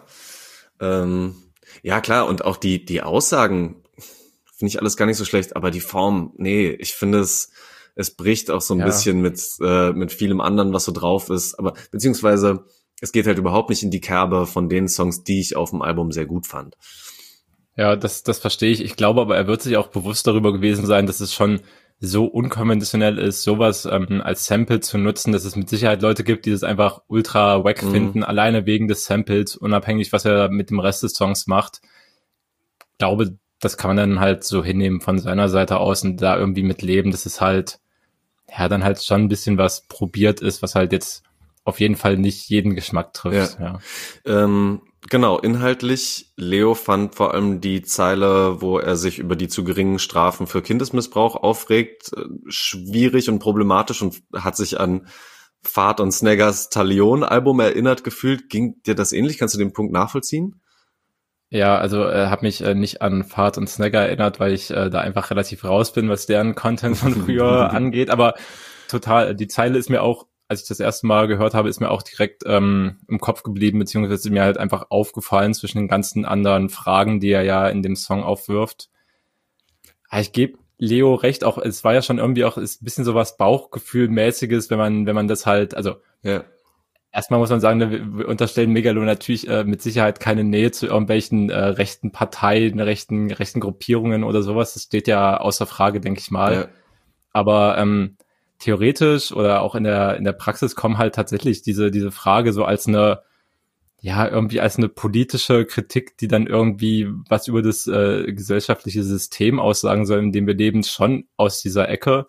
Ähm, ja, klar, und auch die, die Aussagen finde ich alles gar nicht so schlecht, aber die Form, nee, ich finde es, es bricht auch so ein Ja. bisschen mit, äh, mit vielem anderen, was so drauf ist, aber beziehungsweise es geht halt überhaupt nicht in die Kerbe von den Songs, die ich auf dem Album sehr gut fand. Ja, das, das verstehe ich. Ich glaube aber, er wird sich auch bewusst darüber gewesen sein, dass es schon so unkonventionell ist, sowas ähm, als Sample zu nutzen, dass es mit Sicherheit Leute gibt, die das einfach ultra wack Mhm. finden, alleine wegen des Samples, unabhängig, was er mit dem Rest des Songs macht. Ich glaube, das kann man dann halt so hinnehmen von seiner Seite aus und da irgendwie mit leben, dass es halt, ja, dann halt schon ein bisschen was probiert ist, was halt jetzt auf jeden Fall nicht jeden Geschmack trifft. Ja. Ähm, genau, inhaltlich, Leo fand vor allem die Zeile, wo er sich über die zu geringen Strafen für Kindesmissbrauch aufregt, äh, schwierig und problematisch und hat sich an Fahrt und Snaggers Talion-Album erinnert gefühlt. Ging dir das ähnlich? Kannst du den Punkt nachvollziehen? Ja, also äh, habe mich äh, nicht an Fahrt und Snagger erinnert, weil ich äh, da einfach relativ raus bin, was deren Content von früher angeht. Aber total, die Zeile ist mir auch, als ich das erste Mal gehört habe, ist mir auch direkt ähm, im Kopf geblieben, beziehungsweise ist mir halt einfach aufgefallen zwischen den ganzen anderen Fragen, die er ja in dem Song aufwirft. Aber ich gebe Leo recht, auch es war ja schon irgendwie auch ist ein bisschen so was Bauchgefühlmäßiges, wenn man wenn man das halt, also Ja. erstmal muss man sagen, wir, wir unterstellen Megalo natürlich äh, mit Sicherheit keine Nähe zu irgendwelchen äh, rechten Parteien, rechten rechten Gruppierungen oder sowas. Das steht ja außer Frage, denke ich mal. Ja. Aber ähm, theoretisch oder auch in der in der Praxis kommen halt tatsächlich diese diese Frage so als eine ja irgendwie als eine politische Kritik, die dann irgendwie was über das äh, gesellschaftliche System aussagen soll, in dem wir leben, schon aus dieser Ecke.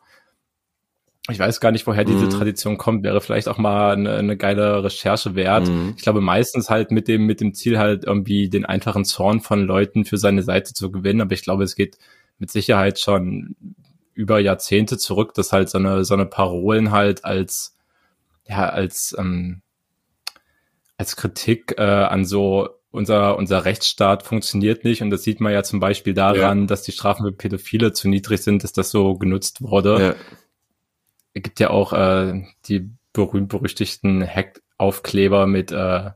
Ich weiß gar nicht, woher diese Mhm. Tradition kommt. Wäre vielleicht auch mal eine, eine geile Recherche wert. Mhm. Ich glaube meistens halt mit dem mit dem Ziel halt irgendwie den einfachen Zorn von Leuten für seine Seite zu gewinnen. Aber ich glaube, es geht mit Sicherheit schon über Jahrzehnte zurück, dass halt so eine so eine Parolen halt als ja als ähm, als Kritik äh, an so unser unser Rechtsstaat funktioniert nicht, und das sieht man ja zum Beispiel daran, ja. dass die Strafen für Pädophile zu niedrig sind, dass das so genutzt wurde. Ja. Es gibt ja auch äh, die berühmt-berüchtigten Heckaufkleber mit äh,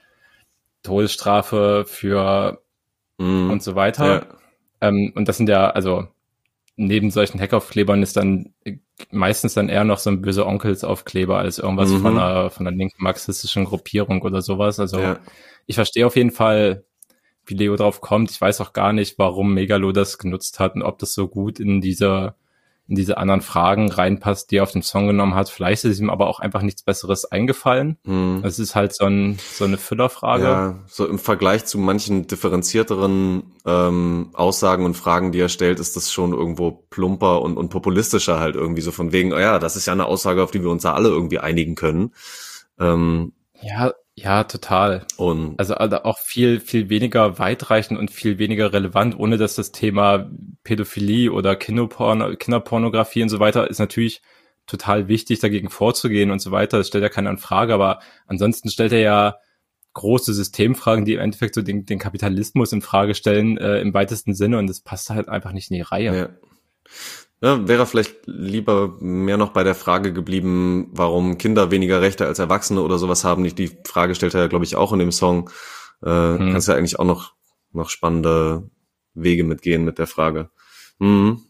Todesstrafe für mm. und so weiter. Ja. Ähm, und das sind ja, also neben solchen Heckaufklebern ist dann meistens dann eher noch so ein böse Onkelsaufkleber als irgendwas mhm. von einer von einer linken marxistischen Gruppierung oder sowas. Also ja. ich verstehe auf jeden Fall, wie Leo drauf kommt. Ich weiß auch gar nicht, warum Megalo das genutzt hat und ob das so gut in diese in diese anderen Fragen reinpasst, die er auf den Song genommen hat. Vielleicht ist ihm aber auch einfach nichts Besseres eingefallen. Hm. Es ist halt so, ein, so eine Füllerfrage. Ja, so im Vergleich zu manchen differenzierteren ähm, Aussagen und Fragen, die er stellt, ist das schon irgendwo plumper und, und populistischer halt irgendwie so von wegen, oh ja, das ist ja eine Aussage, auf die wir uns da alle irgendwie einigen können. Ähm, ja, ja, total. Und also, also auch viel, viel weniger weitreichend und viel weniger relevant, ohne dass das Thema Pädophilie oder Kinderporno, Kinderpornografie und so weiter ist natürlich total wichtig, dagegen vorzugehen und so weiter. Das stellt ja keiner in Frage, aber ansonsten stellt er ja große Systemfragen, die im Endeffekt so den, den Kapitalismus in Frage stellen, äh, im weitesten Sinne, und das passt halt einfach nicht in die Reihe. Ja. Ja, wäre vielleicht lieber mehr noch bei der Frage geblieben, warum Kinder weniger Rechte als Erwachsene oder sowas haben. Die Frage stellt er ja, glaube ich, auch in dem Song. Äh, hm. Kannst ja eigentlich auch noch noch spannende Wege mitgehen mit der Frage. Mhm.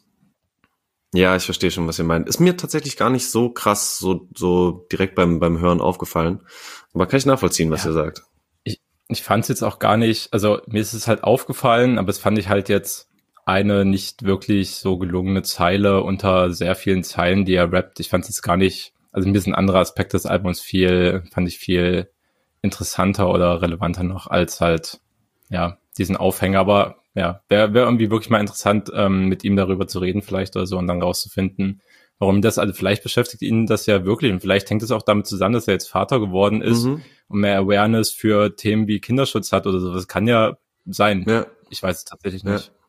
Ja, ich verstehe schon, was ihr meint. Ist mir tatsächlich gar nicht so krass, so so direkt beim beim Hören aufgefallen. Aber kann ich nachvollziehen, was ja. ihr sagt. Ich, ich fand es jetzt auch gar nicht, also mir ist es halt aufgefallen, aber es fand ich halt jetzt eine nicht wirklich so gelungene Zeile unter sehr vielen Zeilen, die er rappt. Ich fand es jetzt gar nicht, also ein bisschen anderer Aspekt des Albums viel, fand ich viel interessanter oder relevanter noch als halt, ja, diesen Aufhänger. Aber ja, wäre wär irgendwie wirklich mal interessant, ähm, mit ihm darüber zu reden vielleicht oder so und dann rauszufinden, warum das, also vielleicht beschäftigt ihn das ja wirklich und vielleicht hängt es auch damit zusammen, dass er jetzt Vater geworden ist mhm. und mehr Awareness für Themen wie Kinderschutz hat oder so. Das kann ja sein. Ja. Ich weiß es tatsächlich nicht. Ja.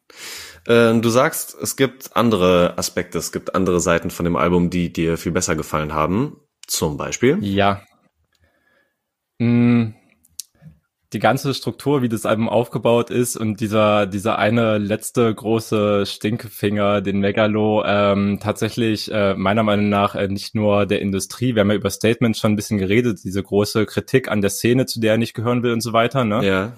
Du sagst, es gibt andere Aspekte, es gibt andere Seiten von dem Album, die dir viel besser gefallen haben. Zum Beispiel? Ja. Die ganze Struktur, wie das Album aufgebaut ist und dieser dieser eine letzte große Stinkefinger, den Megalo, ähm, tatsächlich äh, meiner Meinung nach äh, nicht nur der Industrie, wir haben ja über Statements schon ein bisschen geredet, diese große Kritik an der Szene, zu der er nicht gehören will und so weiter, ne? Ja.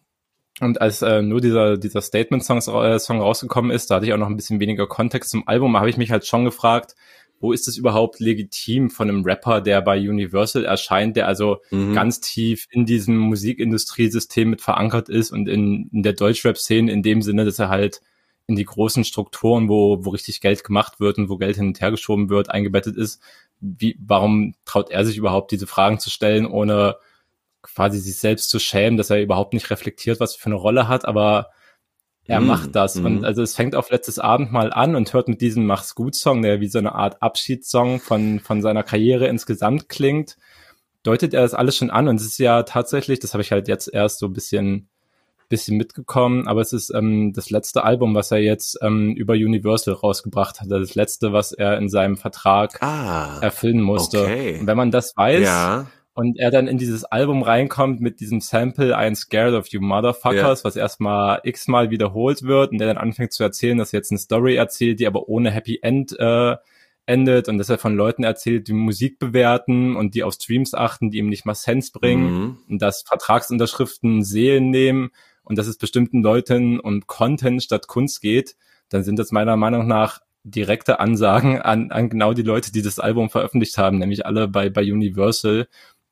Und als äh, nur dieser dieser Statement-Song äh, Song rausgekommen ist, da hatte ich auch noch ein bisschen weniger Kontext zum Album, habe ich mich halt schon gefragt, wo ist es überhaupt legitim von einem Rapper, der bei Universal erscheint, der also mhm. ganz tief in diesem Musikindustriesystem mit verankert ist und in, in der Deutschrap-Szene in dem Sinne, dass er halt in die großen Strukturen, wo wo richtig Geld gemacht wird und wo Geld hin und her geschoben wird, eingebettet ist. Wie, warum traut er sich überhaupt, diese Fragen zu stellen, ohne quasi sich selbst zu schämen, dass er überhaupt nicht reflektiert, was er für eine Rolle hat, aber er mm, macht das. Mm. Und also es fängt auf letztes Abend mal an und hört mit diesem Mach's gut Song, der wie so eine Art Abschiedssong von von seiner Karriere insgesamt klingt, deutet er das alles schon an. Und es ist ja tatsächlich, das habe ich halt jetzt erst so ein bisschen bisschen mitgekommen, aber es ist ähm, das letzte Album, was er jetzt ähm, über Universal rausgebracht hat. Das letzte, was er in seinem Vertrag ah, erfüllen musste. Okay. Und wenn man das weiß, ja. und er dann in dieses Album reinkommt mit diesem Sample I'm Scared of You Motherfuckers, ja. was erstmal x-mal wiederholt wird und der dann anfängt zu erzählen, dass er jetzt eine Story erzählt, die aber ohne Happy End äh, endet und dass er von Leuten erzählt, die Musik bewerten und die auf Streams achten, die ihm nicht mal Cents bringen mhm. und dass Vertragsunterschriften Seelen nehmen und dass es bestimmten Leuten um Content statt Kunst geht, dann sind das meiner Meinung nach direkte Ansagen an, an genau die Leute, die das Album veröffentlicht haben, nämlich alle bei, bei Universal,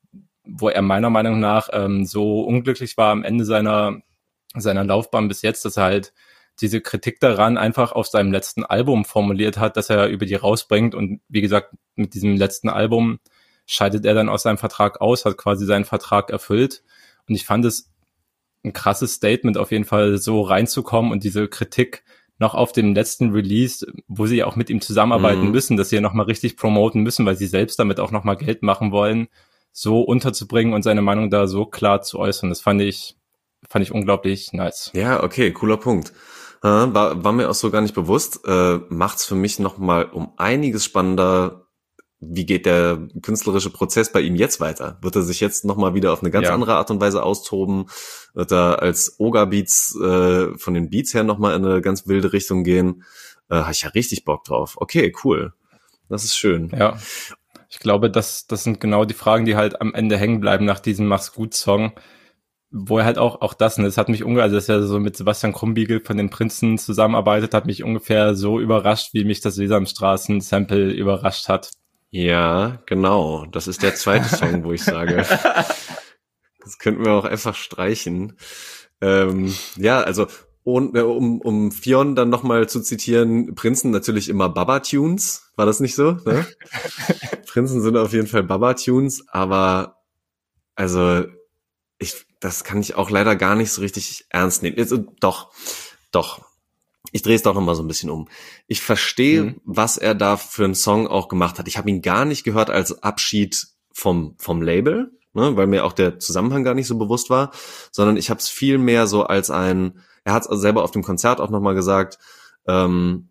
wo er meiner Meinung nach ähm, so unglücklich war am Ende seiner seiner Laufbahn bis jetzt, dass er halt diese Kritik daran einfach auf seinem letzten Album formuliert hat, dass er über die rausbringt und wie gesagt, mit diesem letzten Album scheidet er dann aus seinem Vertrag aus, hat quasi seinen Vertrag erfüllt und ich fand es ein krasses Statement auf jeden Fall, so reinzukommen und diese Kritik noch auf dem letzten Release, wo sie auch mit ihm zusammenarbeiten mhm. müssen, dass sie ja nochmal richtig promoten müssen, weil sie selbst damit auch nochmal Geld machen wollen, so unterzubringen und seine Meinung da so klar zu äußern. Das fand ich, fand ich unglaublich nice. Ja, okay, cooler Punkt. Äh, war, war mir auch so gar nicht bewusst. Äh, macht's für mich nochmal um einiges spannender, wie geht der künstlerische Prozess bei ihm jetzt weiter? Wird er sich jetzt nochmal wieder auf eine ganz Ja. andere Art und Weise austoben? Wird er als Oga-Beats äh, von den Beats her nochmal in eine ganz wilde Richtung gehen? Äh, habe ich ja richtig Bock drauf. Okay, cool. Das ist schön. Ja, ich glaube, das, das sind genau die Fragen, die halt am Ende hängen bleiben nach diesem Mach's gut Song, wo er halt auch, auch das, und das hat mich ungefähr, also dass er so mit Sebastian Krumbiegel von den Prinzen zusammenarbeitet, hat mich ungefähr so überrascht, wie mich das Sesamstraßen-Sample überrascht hat. Ja, genau. Das ist der zweite Song, wo ich sage, das könnten wir auch einfach streichen. Ähm, ja, also und, äh, um, um Fionn dann nochmal zu zitieren, Prinzen natürlich immer Baba-Tunes. War das nicht so? Ne? Prinzen sind auf jeden Fall Baba-Tunes, aber also ich, das kann ich auch leider gar nicht so richtig ernst nehmen. Also, doch, doch. Ich drehe es doch nochmal so ein bisschen um. Ich verstehe, mhm. was er da für einen Song auch gemacht hat. Ich habe ihn gar nicht gehört als Abschied vom vom Label, ne, weil mir auch der Zusammenhang gar nicht so bewusst war, sondern ich habe es viel mehr so als ein, er hat es also selber auf dem Konzert auch nochmal gesagt, ähm,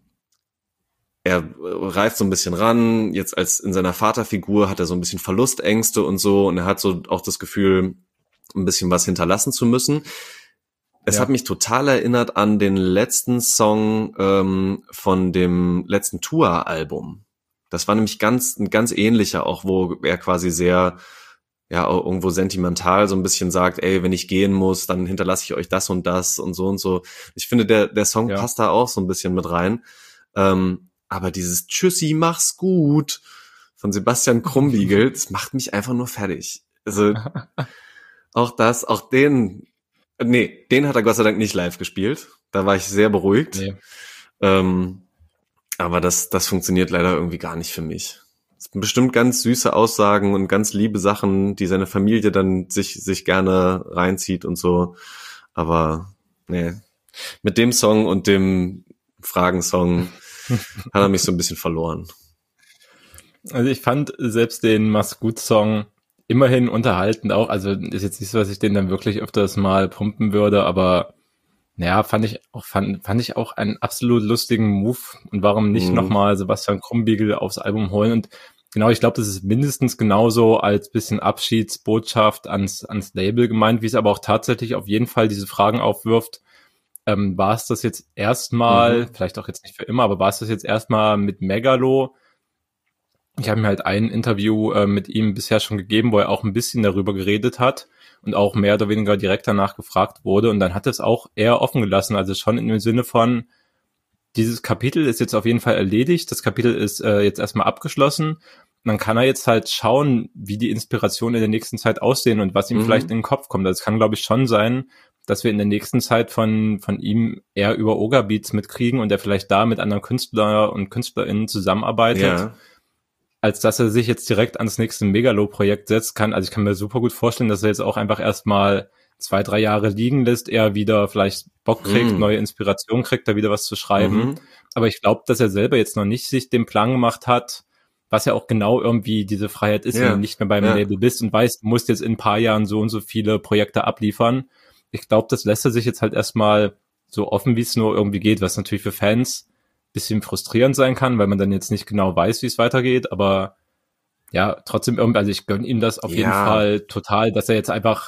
er reift so ein bisschen ran, jetzt als in seiner Vaterfigur hat er so ein bisschen Verlustängste und so und er hat so auch das Gefühl, ein bisschen was hinterlassen zu müssen. Es ja. hat mich total erinnert an den letzten Song ähm, von dem letzten Tour-Album. Das war nämlich ganz ein ganz ähnlicher, auch wo er quasi sehr, ja, irgendwo sentimental so ein bisschen sagt, ey, wenn ich gehen muss, dann hinterlasse ich euch das und das und so und so. Ich finde, der der Song ja. passt da auch so ein bisschen mit rein. Ähm, aber dieses Tschüssi, mach's gut von Sebastian Krumbiegel, das macht mich einfach nur fertig. Also auch das, auch den Nee, den hat er Gott sei Dank nicht live gespielt. Da war ich sehr beruhigt. Nee. Ähm, aber das, das funktioniert leider irgendwie gar nicht für mich. Es sind bestimmt ganz süße Aussagen und ganz liebe Sachen, die seine Familie dann sich, sich gerne reinzieht und so. Aber nee, mit dem Song und dem Fragensong hat er mich so ein bisschen verloren. Also ich fand selbst den Mach's gut Song immerhin unterhaltend auch, also ist jetzt nicht so, dass ich den dann wirklich öfters mal pumpen würde, aber naja, fand ich auch fand, fand ich auch einen absolut lustigen Move und warum nicht mhm. nochmal Sebastian Krumbiegel aufs Album holen und genau, ich glaube, das ist mindestens genauso als bisschen Abschiedsbotschaft ans ans Label gemeint, wie es aber auch tatsächlich auf jeden Fall diese Fragen aufwirft, ähm, war es das jetzt erstmal, mhm. vielleicht auch jetzt nicht für immer, aber war es das jetzt erstmal mit Megalo? Ich habe mir halt ein Interview äh, mit ihm bisher schon gegeben, wo er auch ein bisschen darüber geredet hat und auch mehr oder weniger direkt danach gefragt wurde. Und dann hat er es auch eher offen gelassen, also schon in dem Sinne von, dieses Kapitel ist jetzt auf jeden Fall erledigt, das Kapitel ist äh, jetzt erstmal abgeschlossen. Und dann kann er jetzt halt schauen, wie die Inspirationen in der nächsten Zeit aussehen und was ihm mhm. vielleicht in den Kopf kommt. Das kann, glaube ich, schon sein, dass wir in der nächsten Zeit von von ihm eher über Oga-Beats mitkriegen und er vielleicht da mit anderen Künstler und KünstlerInnen zusammenarbeitet. Ja. Als dass er sich jetzt direkt ans nächste Megalo-Projekt setzt kann. Also ich kann mir super gut vorstellen, dass er jetzt auch einfach erstmal zwei, drei Jahre liegen lässt, er wieder vielleicht Bock kriegt, mm. neue Inspiration kriegt, da wieder was zu schreiben. Mm-hmm. Aber ich glaube, dass er selber jetzt noch nicht sich den Plan gemacht hat, was ja auch genau irgendwie diese Freiheit ist, yeah. wenn du nicht mehr beim yeah. Label bist und weißt, du musst jetzt in ein paar Jahren so und so viele Projekte abliefern. Ich glaube, das lässt er sich jetzt halt erstmal so offen, wie es nur irgendwie geht, was natürlich für Fans bisschen frustrierend sein kann, weil man dann jetzt nicht genau weiß, wie es weitergeht, aber ja, trotzdem irgendwie, also ich gönne ihm das auf ja. jeden Fall total, dass er jetzt einfach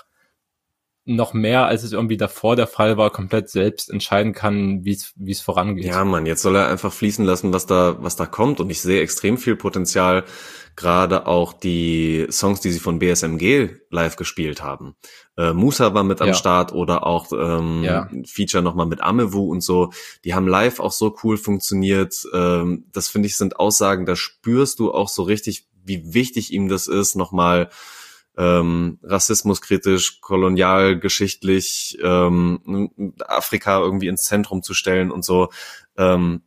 noch mehr, als es irgendwie davor der Fall war, komplett selbst entscheiden kann, wie es wie es vorangeht. Ja, Mann, jetzt soll er einfach fließen lassen, was da was da kommt und ich sehe extrem viel Potenzial, gerade auch die Songs, die sie von B S M G live gespielt haben. Äh, Musa war mit am ja. Start oder auch ähm, ja. Feature nochmal mit Amewu und so. Die haben live auch so cool funktioniert. Ähm, das finde ich sind Aussagen, da spürst du auch so richtig, wie wichtig ihm das ist, nochmal ähm, rassismuskritisch, kolonialgeschichtlich ähm, Afrika irgendwie ins Zentrum zu stellen und so. Ähm,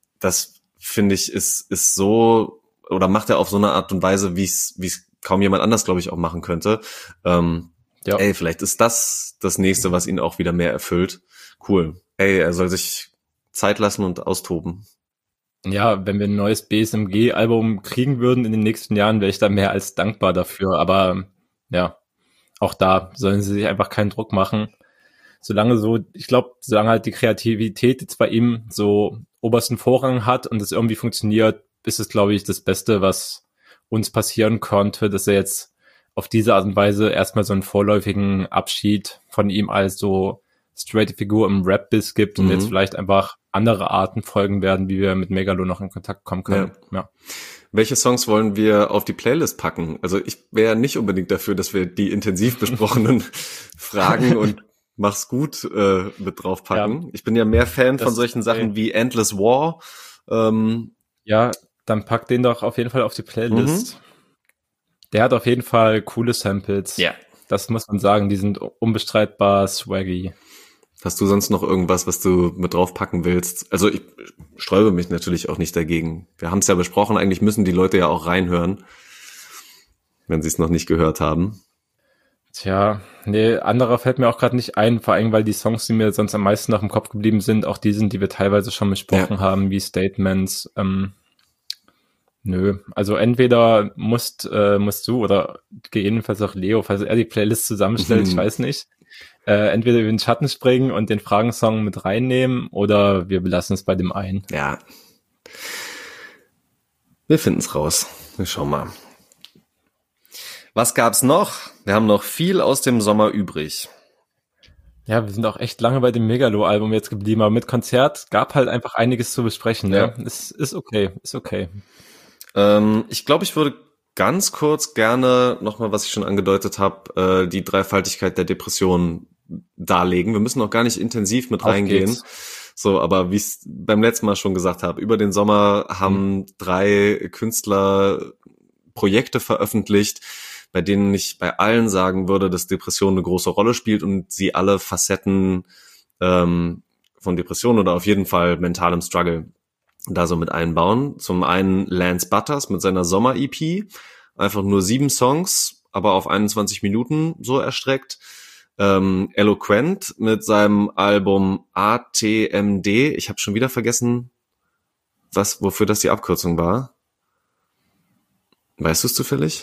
das finde ich ist ist so oder macht er auf so eine Art und Weise, wie es wie es kaum jemand anders, glaube ich, auch machen könnte. Ähm, ja. Ey, vielleicht ist das das nächste, was ihn auch wieder mehr erfüllt. Cool. Ey, er soll sich Zeit lassen und austoben. Ja, wenn wir ein neues B S M G-Album kriegen würden in den nächsten Jahren, wäre ich da mehr als dankbar dafür. Aber ja, auch da sollen sie sich einfach keinen Druck machen. Solange so, ich glaube, solange halt die Kreativität jetzt bei ihm so obersten Vorrang hat und es irgendwie funktioniert, ist es, glaube ich, das Beste, was uns passieren konnte, dass er jetzt auf diese Art und Weise erstmal so einen vorläufigen Abschied von ihm als so straighte Figur im Rap-Biss gibt und Mhm. jetzt vielleicht einfach andere Arten folgen werden, wie wir mit Megalo noch in Kontakt kommen können. Ja. Ja. Welche Songs wollen wir auf die Playlist packen? Also ich wäre nicht unbedingt dafür, dass wir die intensiv besprochenen Fragen und Mach's gut äh, mit draufpacken. Ja. Ich bin ja mehr Fan das von solchen Sachen okay. wie Endless War. Ähm, ja, dann pack den doch auf jeden Fall auf die Playlist. Mhm. Der hat auf jeden Fall coole Samples. Ja. Das muss man sagen, die sind unbestreitbar swaggy. Hast du sonst noch irgendwas, was du mit draufpacken willst? Also ich sträube mich natürlich auch nicht dagegen. Wir haben es ja besprochen, eigentlich müssen die Leute ja auch reinhören, wenn sie es noch nicht gehört haben. Tja, nee, anderer fällt mir auch gerade nicht ein, vor allem, weil die Songs, die mir sonst am meisten noch im Kopf geblieben sind, auch die sind, die wir teilweise schon besprochen ja. haben, wie Statements. Ähm, nö, also entweder musst, äh, musst du oder gegebenenfalls auch Leo, falls er die Playlist zusammenstellt, mhm. ich weiß nicht, äh, entweder über den Schatten springen und den Fragensong mit reinnehmen oder wir belassen es bei dem einen. Ja, wir finden es raus. Wir schauen mal. Was gab's noch? Wir haben noch viel aus dem Sommer übrig. Ja, wir sind auch echt lange bei dem Megalo-Album jetzt geblieben, aber mit Konzert gab halt einfach einiges zu besprechen. Ja, ja. Ist, ist okay, ist okay. Ähm, ich glaube, ich würde ganz kurz gerne nochmal, was ich schon angedeutet habe, äh, die Dreifaltigkeit der Depression darlegen. Wir müssen noch gar nicht intensiv mit Auf reingehen. geht's. So, aber wie ich es beim letzten Mal schon gesagt habe, über den Sommer haben mhm. drei Künstler Projekte veröffentlicht, bei denen ich bei allen sagen würde, dass Depression eine große Rolle spielt und sie alle Facetten ähm, von Depression oder auf jeden Fall mentalem Struggle da so mit einbauen. Zum einen Lance Butters mit seiner Sommer-E P, einfach nur sieben Songs, aber auf einundzwanzig Minuten so erstreckt. Ähm, Eloquent mit seinem Album A T M D, ich habe schon wieder vergessen, was wofür das die Abkürzung war. Weißt du es zufällig?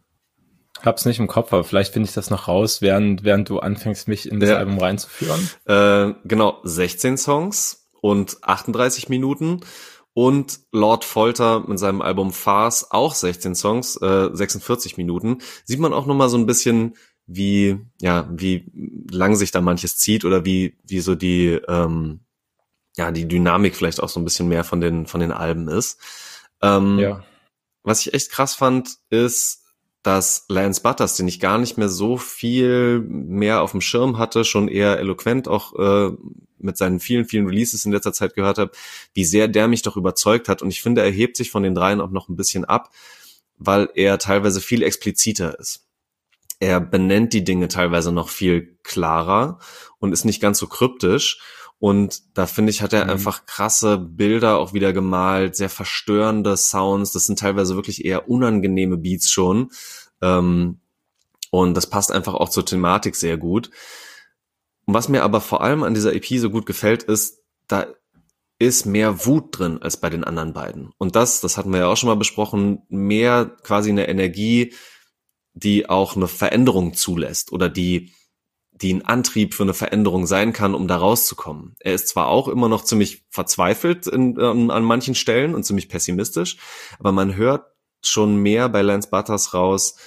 Hab's nicht im Kopf, aber vielleicht finde ich das noch raus, während während du anfängst, mich in das ja. Album reinzuführen. Äh, genau, sechzehn Songs und achtunddreißig Minuten. Und Lord Folter mit seinem Album Farce auch sechzehn Songs, äh, sechsundvierzig Minuten. Sieht man auch nochmal so ein bisschen, wie ja wie lang sich da manches zieht oder wie wie so die ähm, ja die Dynamik vielleicht auch so ein bisschen mehr von den von den Alben ist. Ähm, ja. Was ich echt krass fand, ist, dass Lance Butters, den ich gar nicht mehr so viel mehr auf dem Schirm hatte, schon eher eloquent auch äh, mit seinen vielen, vielen Releases in letzter Zeit gehört habe, wie sehr der mich doch überzeugt hat. Und ich finde, er hebt sich von den dreien auch noch ein bisschen ab, weil er teilweise viel expliziter ist. Er benennt die Dinge teilweise noch viel klarer und ist nicht ganz so kryptisch. Und da finde ich, hat er mhm. einfach krasse Bilder auch wieder gemalt, sehr verstörende Sounds. Das sind teilweise wirklich eher unangenehme Beats schon. Ähm, und das passt einfach auch zur Thematik sehr gut. Und was mir aber vor allem an dieser E P so gut gefällt, ist, da ist mehr Wut drin als bei den anderen beiden. Und das, das hatten wir ja auch schon mal besprochen, mehr quasi eine Energie, die auch eine Veränderung zulässt oder die die ein Antrieb für eine Veränderung sein kann, um da rauszukommen. Er ist zwar auch immer noch ziemlich verzweifelt in, an, an manchen Stellen und ziemlich pessimistisch, aber man hört schon mehr bei Lance Butters raus,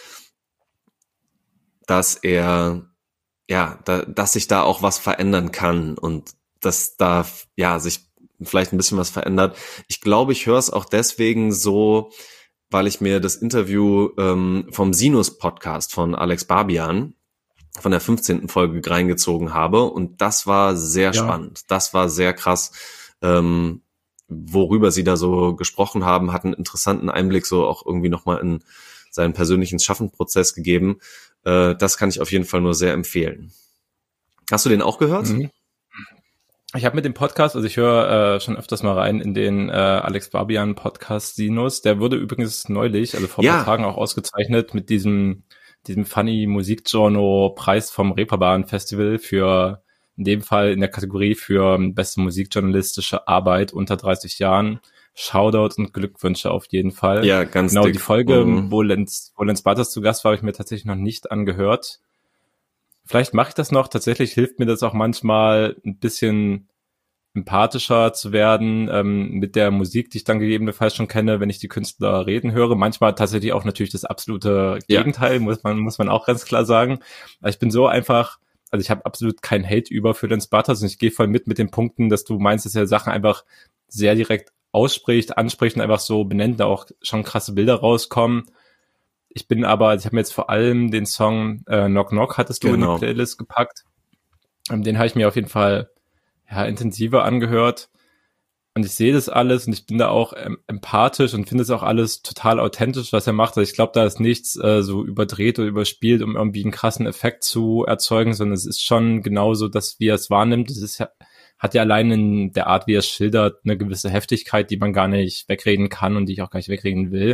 dass er, ja, da, dass sich da auch was verändern kann und dass da, ja, sich vielleicht ein bisschen was verändert. Ich glaube, ich höre es auch deswegen so, weil ich mir das Interview ähm, vom Sinus-Podcast von Alex Barbian von der fünfzehnten Folge reingezogen habe und das war sehr ja. spannend. Das war sehr krass, ähm, worüber sie da so gesprochen haben, hat einen interessanten Einblick so auch irgendwie nochmal in seinen persönlichen Schaffenprozess gegeben. Äh, das kann ich auf jeden Fall nur sehr empfehlen. Hast du den auch gehört? Mhm. Ich habe mit dem Podcast, also ich höre äh, schon öfters mal rein in den äh, Alex Barbian Podcast Sinus. Der wurde übrigens neulich, also vor ein ja. paar Tagen auch ausgezeichnet mit diesem diesem funny Musikgenre Preis vom Reeperbahn Festival für, in dem Fall in der Kategorie für beste musikjournalistische Arbeit unter dreißig Jahren. Shoutout und Glückwünsche auf jeden Fall. Ja, ganz Genau, dick. die Folge, mhm. wo Lance, wo Lance Butters zu Gast war, habe ich mir tatsächlich noch nicht angehört. Vielleicht mache ich das noch. Tatsächlich hilft mir das auch manchmal ein bisschen empathischer zu werden ähm, mit der Musik, die ich dann gegebenenfalls schon kenne, wenn ich die Künstler reden höre. Manchmal tatsächlich auch natürlich das absolute Ja. Gegenteil, muss man muss man auch ganz klar sagen. Aber ich bin so einfach, also ich habe absolut keinen Hate über für den Spartas und ich gehe voll mit mit den Punkten, dass du meinst, dass er Sachen einfach sehr direkt ausspricht, anspricht und einfach so benennt, da auch schon krasse Bilder rauskommen. Ich bin aber, ich habe mir jetzt vor allem den Song äh, Knock Knock hattest du Genau. in die Playlist gepackt. Ähm, den habe ich mir auf jeden Fall ja intensiver angehört. Und ich sehe das alles und ich bin da auch ähm, empathisch und finde es auch alles total authentisch, was er macht. Also ich glaube, da ist nichts äh, so überdreht oder überspielt, um irgendwie einen krassen Effekt zu erzeugen, sondern es ist schon genauso, dass wie er es wahrnimmt. Es ist ja, hat ja allein in der Art, wie er es schildert, eine gewisse Heftigkeit, die man gar nicht wegreden kann und die ich auch gar nicht wegreden will.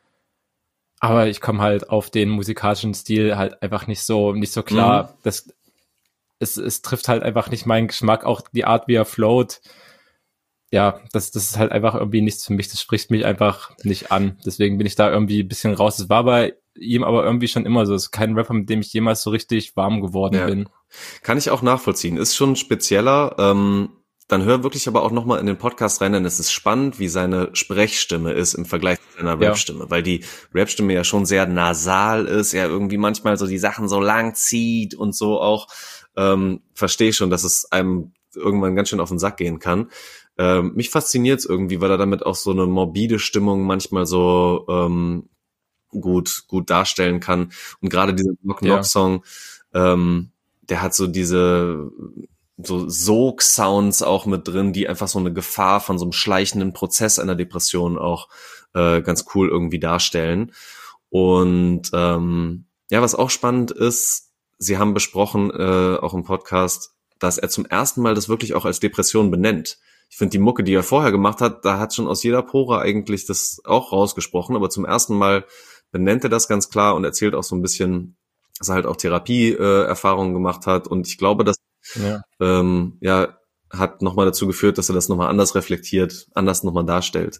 Aber ich komme halt auf den musikalischen Stil halt einfach nicht so nicht so klar. Mhm. Das es, es trifft halt einfach nicht meinen Geschmack, auch die Art, wie er float. Ja, das, das ist halt einfach irgendwie nichts für mich. Das spricht mich einfach nicht an. Deswegen bin ich da irgendwie ein bisschen raus. Das war bei ihm aber irgendwie schon immer so. Es ist kein Rapper, mit dem ich jemals so richtig warm geworden Ja. bin. Kann ich auch nachvollziehen. Ist schon spezieller. Ähm, dann hör wirklich aber auch nochmal in den Podcast rein, denn es ist spannend, wie seine Sprechstimme ist im Vergleich zu seiner Ja. Rapstimme, weil die Rapstimme ja schon sehr nasal ist, er irgendwie manchmal so die Sachen so lang zieht und so auch. Ähm, verstehe schon, dass es einem irgendwann ganz schön auf den Sack gehen kann. Ähm, mich fasziniert es irgendwie, weil er damit auch so eine morbide Stimmung manchmal so ähm, gut gut darstellen kann. Und gerade dieser Knock-Knock-Song, ähm, der hat so diese so Sog-Sounds auch mit drin, die einfach so eine Gefahr von so einem schleichenden Prozess einer Depression auch äh, ganz cool irgendwie darstellen. Und ähm, ja, was auch spannend ist, Sie haben besprochen, äh, auch im Podcast, dass er zum ersten Mal das wirklich auch als Depression benennt. Ich finde, die Mucke, die er vorher gemacht hat, da hat schon aus jeder Pore eigentlich das auch rausgesprochen, aber zum ersten Mal benennt er das ganz klar und erzählt auch so ein bisschen, dass er halt auch Therapie-Erfahrungen äh, gemacht hat. Und ich glaube, das Ja. ähm, ja, hat nochmal dazu geführt, dass er das nochmal anders reflektiert, anders nochmal darstellt.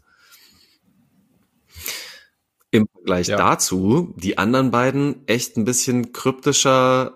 Im Vergleich Ja. dazu, die anderen beiden echt ein bisschen kryptischer,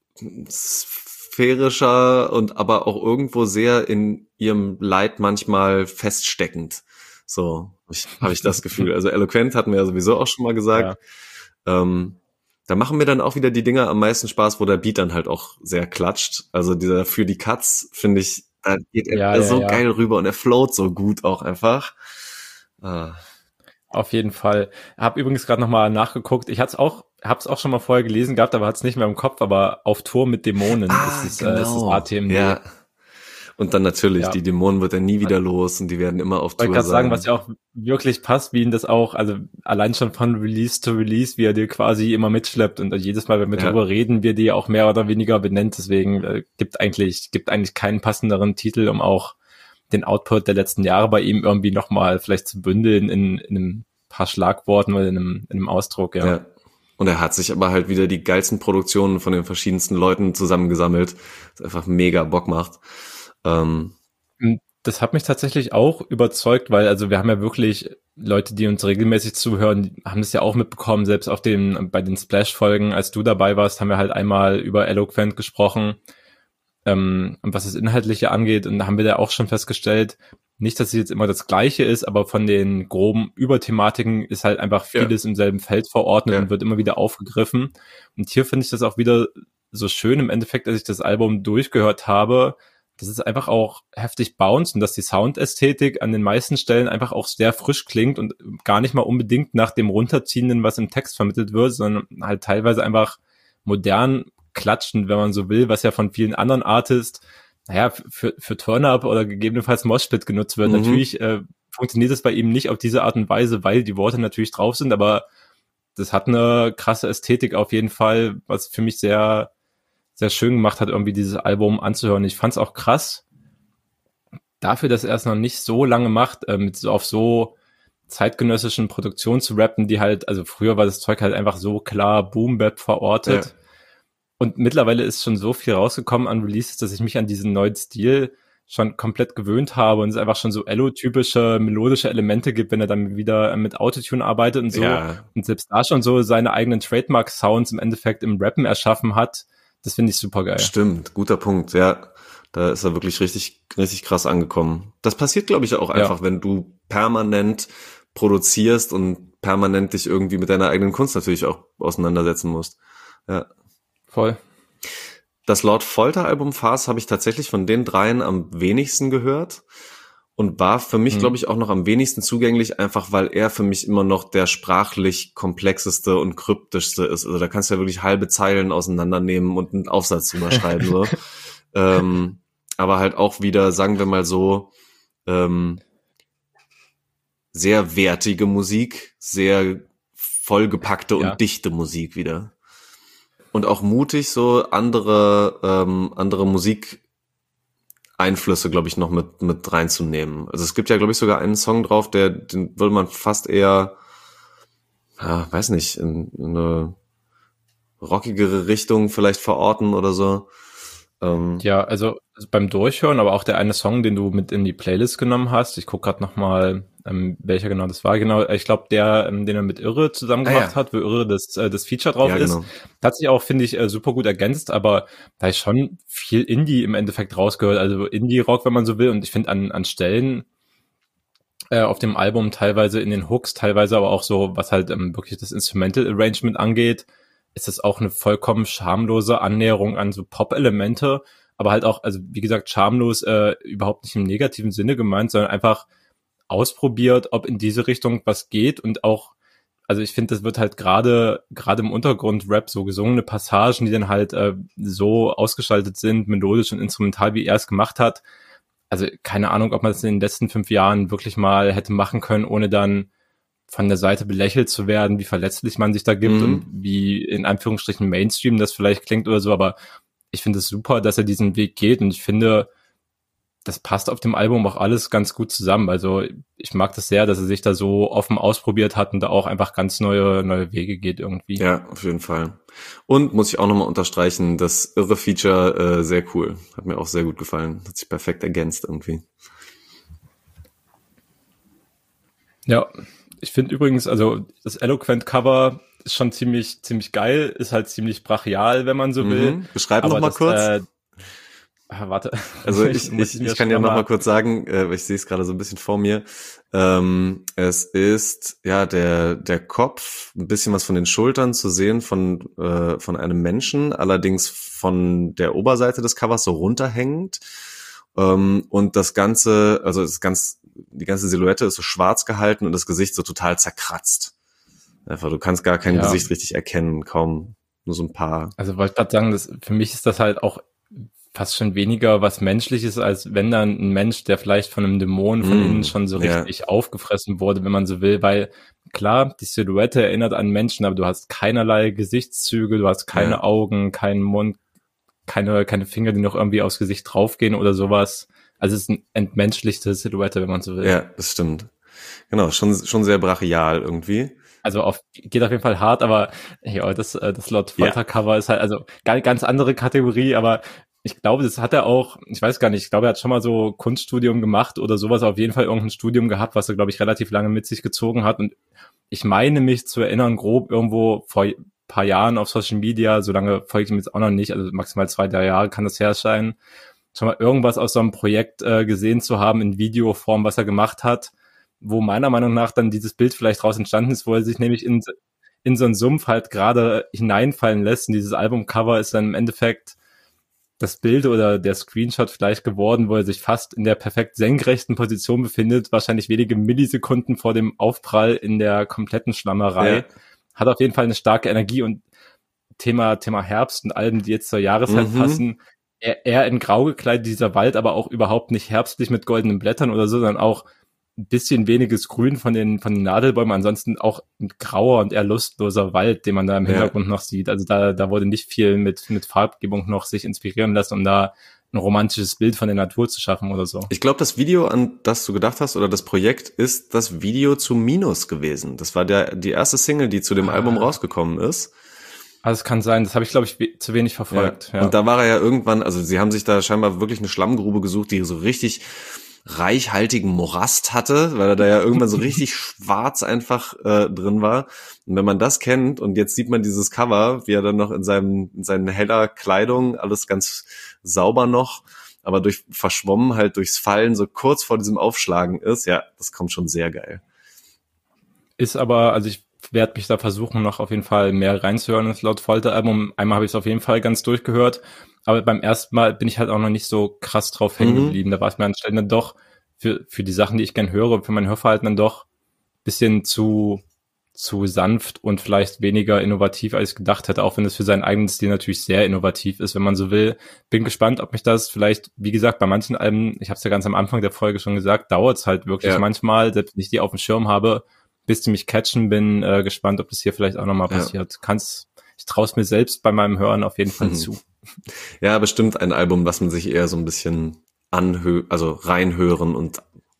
sphärischer und aber auch irgendwo sehr in ihrem Leid manchmal feststeckend. So ich, habe ich das Gefühl. Also Eloquent hatten wir ja sowieso auch schon mal gesagt. Ja. Ähm, da machen mir dann auch wieder die Dinger am meisten Spaß, wo der Beat dann halt auch sehr klatscht. Also dieser Für die Cuts, finde ich, da geht er Ja, ja, so ja. geil rüber und er float so gut auch einfach. Ah. Auf jeden Fall. Hab übrigens gerade nochmal nachgeguckt. Ich hat's auch, hab's auch schon mal vorher gelesen gehabt, aber hat's nicht mehr im Kopf. Aber Auf Tour mit Dämonen Ah, ist, es, genau. äh, ist das A T M D. Ja. Und dann natürlich, Ja. die Dämonen wird er nie wieder los und die werden immer auf Ich wollte Tour gerade sein. sagen, was ja auch wirklich passt, wie ihn das auch, also allein schon von Release zu Release, wie er dir quasi immer mitschleppt und jedes Mal, wenn wir Ja. drüber reden, wir die auch mehr oder weniger benennt. Deswegen äh, gibt eigentlich, gibt eigentlich keinen passenderen Titel, um auch den Output der letzten Jahre bei ihm irgendwie nochmal vielleicht zu bündeln in, in einem paar Schlagworten oder in einem, in einem Ausdruck, ja. Ja. Und er hat sich aber halt wieder die geilsten Produktionen von den verschiedensten Leuten zusammengesammelt, was einfach mega Bock macht. Ähm, Das hat mich tatsächlich auch überzeugt, weil also wir haben ja wirklich Leute, die uns regelmäßig zuhören, die haben das ja auch mitbekommen, selbst auf den bei den Splash-Folgen, als du dabei warst, haben wir halt einmal über Eloquent gesprochen, ähm, und was das Inhaltliche angeht, und da haben wir da auch schon festgestellt, nicht, dass es jetzt immer das Gleiche ist, aber von den groben Überthematiken ist halt einfach vieles Ja. im selben Feld verordnet Ja. und wird immer wieder aufgegriffen. Und hier finde ich das auch wieder so schön im Endeffekt, als ich das Album durchgehört habe, dass es einfach auch heftig bounce und dass die Soundästhetik an den meisten Stellen einfach auch sehr frisch klingt und gar nicht mal unbedingt nach dem Runterziehenden, was im Text vermittelt wird, sondern halt teilweise einfach modern klatschend, wenn man so will, was ja von vielen anderen Artists, naja, für, für Turn-Up oder gegebenenfalls Moshpit genutzt wird. Mhm. Natürlich äh, funktioniert es bei ihm nicht auf diese Art und Weise, weil die Worte natürlich drauf sind, aber das hat eine krasse Ästhetik auf jeden Fall, was für mich sehr sehr schön gemacht hat, irgendwie dieses Album anzuhören. Ich fand es auch krass, dafür, dass er es noch nicht so lange macht, äh, mit so auf so zeitgenössischen Produktionen zu rappen, die halt, also früher war das Zeug halt einfach so klar Boom-Bap verortet. Ja. Und mittlerweile ist schon so viel rausgekommen an Releases, dass ich mich an diesen neuen Stil schon komplett gewöhnt habe und es einfach schon so Elo-typische melodische Elemente gibt, wenn er dann wieder mit Autotune arbeitet und so. Ja. Und selbst da schon so seine eigenen Trademark-Sounds im Endeffekt im Rappen erschaffen hat. Das finde ich super geil. Stimmt, guter Punkt, ja. Da ist er wirklich richtig, richtig krass angekommen. Das passiert, glaube ich, auch einfach, ja. wenn du permanent produzierst und permanent dich irgendwie mit deiner eigenen Kunst natürlich auch auseinandersetzen musst. Ja. Voll. Das Lord Folter-Album Farce habe ich tatsächlich von den dreien am wenigsten gehört und war für mich, hm. glaube ich, auch noch am wenigsten zugänglich, einfach weil er für mich immer noch der sprachlich komplexeste und kryptischste ist. Also da kannst du ja wirklich halbe Zeilen auseinandernehmen und einen Aufsatz drüber schreiben. So. ähm, aber halt auch wieder, sagen wir mal so, ähm, sehr wertige Musik, sehr vollgepackte und ja. dichte Musik wieder. Und auch mutig, so andere ähm, andere Musikeinflüsse, glaube ich, noch mit mit reinzunehmen. Also es gibt ja, glaube ich, sogar einen Song drauf, der den würde man fast eher, ja, weiß nicht, in, in eine rockigere Richtung vielleicht verorten oder so. Ähm, ja, also beim Durchhören, aber auch der eine Song, den du mit in die Playlist genommen hast, ich gucke gerade nochmal, ähm, welcher genau das war, genau, ich glaube der, ähm, den er mit Irre zusammen gemacht ah, ja. hat, wo Irre das, äh, das Feature drauf ja, ist, genau. hat sich auch, finde ich, äh, super gut ergänzt, aber da ist schon viel Indie im Endeffekt rausgehört, also Indie-Rock, wenn man so will, und ich finde an, an Stellen äh, auf dem Album teilweise in den Hooks, teilweise aber auch so, was halt ähm, wirklich das Instrumental Arrangement angeht, ist das auch eine vollkommen schamlose Annäherung an so Pop-Elemente, aber halt auch, also wie gesagt, schamlos äh, überhaupt nicht im negativen Sinne gemeint, sondern einfach ausprobiert, ob in diese Richtung was geht und auch, also ich finde, das wird halt gerade gerade im Untergrund-Rap so gesungene Passagen, die dann halt äh, so ausgestaltet sind, melodisch und instrumental, wie er es gemacht hat. Also keine Ahnung, ob man das in den letzten fünf Jahren wirklich mal hätte machen können, ohne dann von der Seite belächelt zu werden, wie verletzlich man sich da gibt mhm. und wie in Anführungsstrichen Mainstream das vielleicht klingt oder so, aber ich finde es super, dass er diesen Weg geht und ich finde, das passt auf dem Album auch alles ganz gut zusammen. Also ich mag das sehr, dass er sich da so offen ausprobiert hat und da auch einfach ganz neue neue Wege geht irgendwie. Ja, auf jeden Fall. Und muss ich auch nochmal unterstreichen, das Irre Feature äh, sehr cool. Hat mir auch sehr gut gefallen. Hat sich perfekt ergänzt irgendwie. Ja, ich finde übrigens, also das Eloquent Cover ist schon ziemlich ziemlich geil, ist halt ziemlich brachial, wenn man so will. Mhm. Beschreib noch mal das, kurz. Äh, ah, warte. Also ich, ich, ich, ich kann ja noch mal kurz sagen, äh, ich sehe es gerade so ein bisschen vor mir. Ähm, es ist ja der der Kopf, ein bisschen was von den Schultern zu sehen von äh, von einem Menschen, allerdings von der Oberseite des Covers so runterhängend. Ähm, und das Ganze, also das ganz, die ganze Silhouette ist so schwarz gehalten und das Gesicht so total zerkratzt. Einfach, du kannst gar kein ja. Gesicht richtig erkennen, kaum nur so ein paar. Also wollte ich gerade sagen, das, für mich ist das halt auch fast schon weniger was Menschliches, als wenn dann ein Mensch, der vielleicht von einem Dämon von mm, innen schon so richtig ja. aufgefressen wurde, wenn man so will, weil klar, die Silhouette erinnert an Menschen, aber du hast keinerlei Gesichtszüge, du hast keine ja. Augen, keinen Mund, keine keine Finger, die noch irgendwie aufs Gesicht draufgehen oder sowas. Also es ist eine entmenschlichte Silhouette, wenn man so will. Ja, das stimmt. Genau, schon schon sehr brachial irgendwie. Also auf, geht auf jeden Fall hart, aber ja, das das Lord Folter Cover ja. ist halt also ganz andere Kategorie, aber ich glaube, das hat er auch, ich weiß gar nicht, ich glaube, er hat schon mal so Kunststudium gemacht oder sowas, auf jeden Fall irgendein Studium gehabt, was er, glaube ich, relativ lange mit sich gezogen hat und ich meine mich zu erinnern, grob irgendwo vor paar Jahren auf Social Media, so lange folge ich ihm jetzt auch noch nicht, also maximal zwei, drei Jahre kann das her sein, schon mal irgendwas aus so einem Projekt äh, gesehen zu haben in Videoform, was er gemacht hat, wo meiner Meinung nach dann dieses Bild vielleicht raus entstanden ist, wo er sich nämlich in, in so einen Sumpf halt gerade hineinfallen lässt und dieses Albumcover ist dann im Endeffekt das Bild oder der Screenshot vielleicht geworden, wo er sich fast in der perfekt senkrechten Position befindet, wahrscheinlich wenige Millisekunden vor dem Aufprall in der kompletten Schlammerei. Ja. Hat auf jeden Fall eine starke Energie und Thema Thema Herbst und Alben, die jetzt zur Jahreszeit mhm. passen, eher, eher in Grau gekleidet, dieser Wald, aber auch überhaupt nicht herbstlich mit goldenen Blättern oder so, sondern auch ein bisschen weniges Grün von den von den Nadelbäumen, ansonsten auch ein grauer und eher lustloser Wald, den man da im Hintergrund ja. noch sieht. Also da da wurde nicht viel mit mit Farbgebung noch sich inspirieren lassen, um da ein romantisches Bild von der Natur zu schaffen oder so. Ich glaube, das Video, an das du gedacht hast, oder das Projekt, ist das Video zu Minus gewesen. Das war der die erste Single, die zu dem ah. Album rausgekommen ist. Also es kann sein, das habe ich, glaube ich, we- zu wenig verfolgt. Ja. Ja. Und da war er ja irgendwann, also sie haben sich da scheinbar wirklich eine Schlammgrube gesucht, die so richtig reichhaltigen Morast hatte, weil er da ja irgendwann so richtig schwarz einfach äh, drin war. Und wenn man das kennt und jetzt sieht man dieses Cover, wie er dann noch in seinem in seinen heller Kleidung, alles ganz sauber noch, aber durch verschwommen halt durchs Fallen so kurz vor diesem Aufschlagen ist, ja, das kommt schon sehr geil. Ist aber, also ich werde mich da versuchen, noch auf jeden Fall mehr reinzuhören ins Lord Folter-Album. Einmal habe ich es auf jeden Fall ganz durchgehört, aber beim ersten Mal bin ich halt auch noch nicht so krass drauf hängen geblieben. Mhm. Da war es mir anscheinend dann doch für für die Sachen, die ich gern höre, für mein Hörverhalten dann doch ein bisschen zu zu sanft und vielleicht weniger innovativ, als ich gedacht hätte, auch wenn es für seinen eigenen Stil natürlich sehr innovativ ist, wenn man so will. Bin gespannt, ob mich das vielleicht, wie gesagt, bei manchen Alben, ich habe es ja ganz am Anfang der Folge schon gesagt, dauert es halt wirklich ja. manchmal, selbst wenn ich die auf dem Schirm habe, bis die mich catchen. Bin äh, gespannt, ob das hier vielleicht auch nochmal passiert. Ja. Kann's, ich traue es mir selbst bei meinem Hören auf jeden Fall mhm. zu. Ja, bestimmt ein Album, was man sich eher so ein bisschen anhö also reinhören und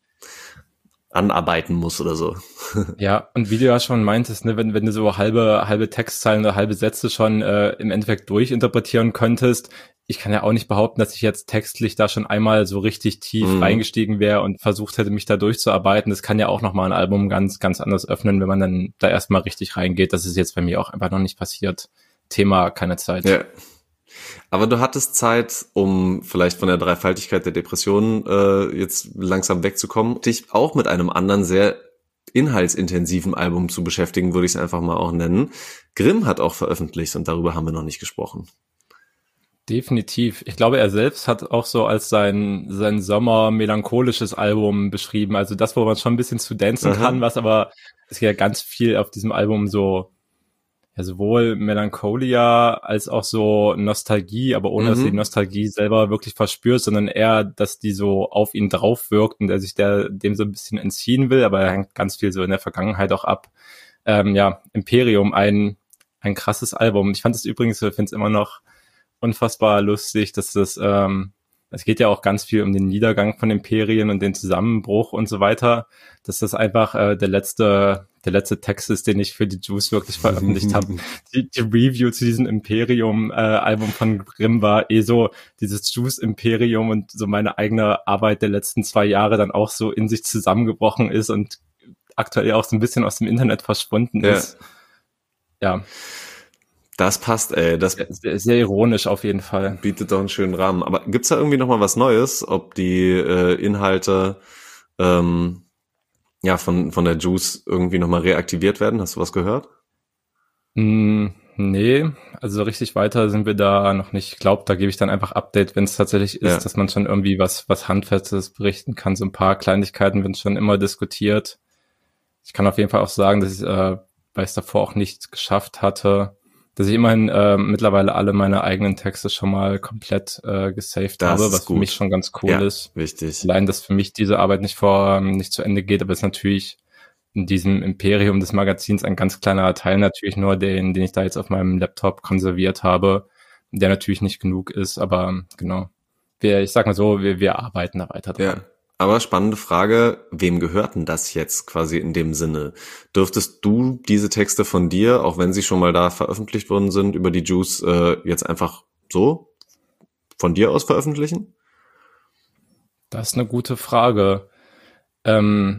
anarbeiten muss oder so. Ja, und wie du ja schon meintest, ne, wenn wenn du so halbe halbe Textzeilen oder halbe Sätze schon äh, im Endeffekt durchinterpretieren könntest, ich kann ja auch nicht behaupten, dass ich jetzt textlich da schon einmal so richtig tief mhm. reingestiegen wäre und versucht hätte, mich da durchzuarbeiten. Das kann ja auch nochmal ein Album ganz ganz anders öffnen, wenn man dann da erstmal richtig reingeht. Das ist jetzt bei mir auch einfach noch nicht passiert. Thema keine Zeit. Ja. Aber du hattest Zeit, um vielleicht von der Dreifaltigkeit der Depressionen äh, jetzt langsam wegzukommen, dich auch mit einem anderen sehr inhaltsintensiven Album zu beschäftigen, würde ich es einfach mal auch nennen. Grimm hat auch veröffentlicht und darüber haben wir noch nicht gesprochen. Definitiv. Ich glaube, er selbst hat auch so als sein sein Sommer melancholisches Album beschrieben. Also das, wo man schon ein bisschen zu dancen Aha. kann, was aber es ja ganz viel auf diesem Album so ja, sowohl Melancholia als auch so Nostalgie, aber ohne, mhm. dass du die Nostalgie selber wirklich verspürst, sondern eher, dass die so auf ihn drauf wirkt und er sich der, dem so ein bisschen entziehen will, aber er hängt ganz viel so in der Vergangenheit auch ab. Ähm, ja, Imperium, ein, ein krasses Album. Ich fand es übrigens, ich finde es immer noch unfassbar lustig, dass das, ähm, es geht ja auch ganz viel um den Niedergang von Imperien und den Zusammenbruch und so weiter, dass das einfach äh, der letzte der letzte Text ist, den ich für die Juice wirklich veröffentlicht habe. Die, die Review zu diesem Imperium-Album äh, von Grimm war eh so dieses Juice-Imperium und so meine eigene Arbeit der letzten zwei Jahre dann auch so in sich zusammengebrochen ist und aktuell auch so ein bisschen aus dem Internet verschwunden ja. ist. Ja. Das passt, ey. Das sehr, sehr ironisch auf jeden Fall. Bietet doch einen schönen Rahmen. Aber gibt's da irgendwie noch mal was Neues, ob die äh, Inhalte ähm, ja von von der Juice irgendwie noch mal reaktiviert werden? Hast du was gehört? Mm, nee, also richtig weiter sind wir da noch nicht. Ich glaube, da gebe ich dann einfach Update, wenn es tatsächlich ist, ja. dass man schon irgendwie was was Handfestes berichten kann. So ein paar Kleinigkeiten werden schon immer diskutiert. Ich kann auf jeden Fall auch sagen, dass ich, äh, weil ich es davor auch nicht geschafft hatte, dass ich immerhin äh, mittlerweile alle meine eigenen Texte schon mal komplett äh, gesaved das habe, was gut. für mich schon ganz cool ja, ist. Wichtig. Allein, dass für mich diese Arbeit nicht vor nicht zu Ende geht, aber es ist natürlich in diesem Imperium des Magazins ein ganz kleiner Teil natürlich nur, den, den ich da jetzt auf meinem Laptop konserviert habe, der natürlich nicht genug ist, aber genau. Wir, ich sag mal so, wir, wir arbeiten da weiter dran. Ja. Aber spannende Frage, wem gehört denn das jetzt quasi in dem Sinne? Dürftest du diese Texte von dir, auch wenn sie schon mal da veröffentlicht worden sind, über die Juice äh, jetzt einfach so von dir aus veröffentlichen? Das ist eine gute Frage. Ähm,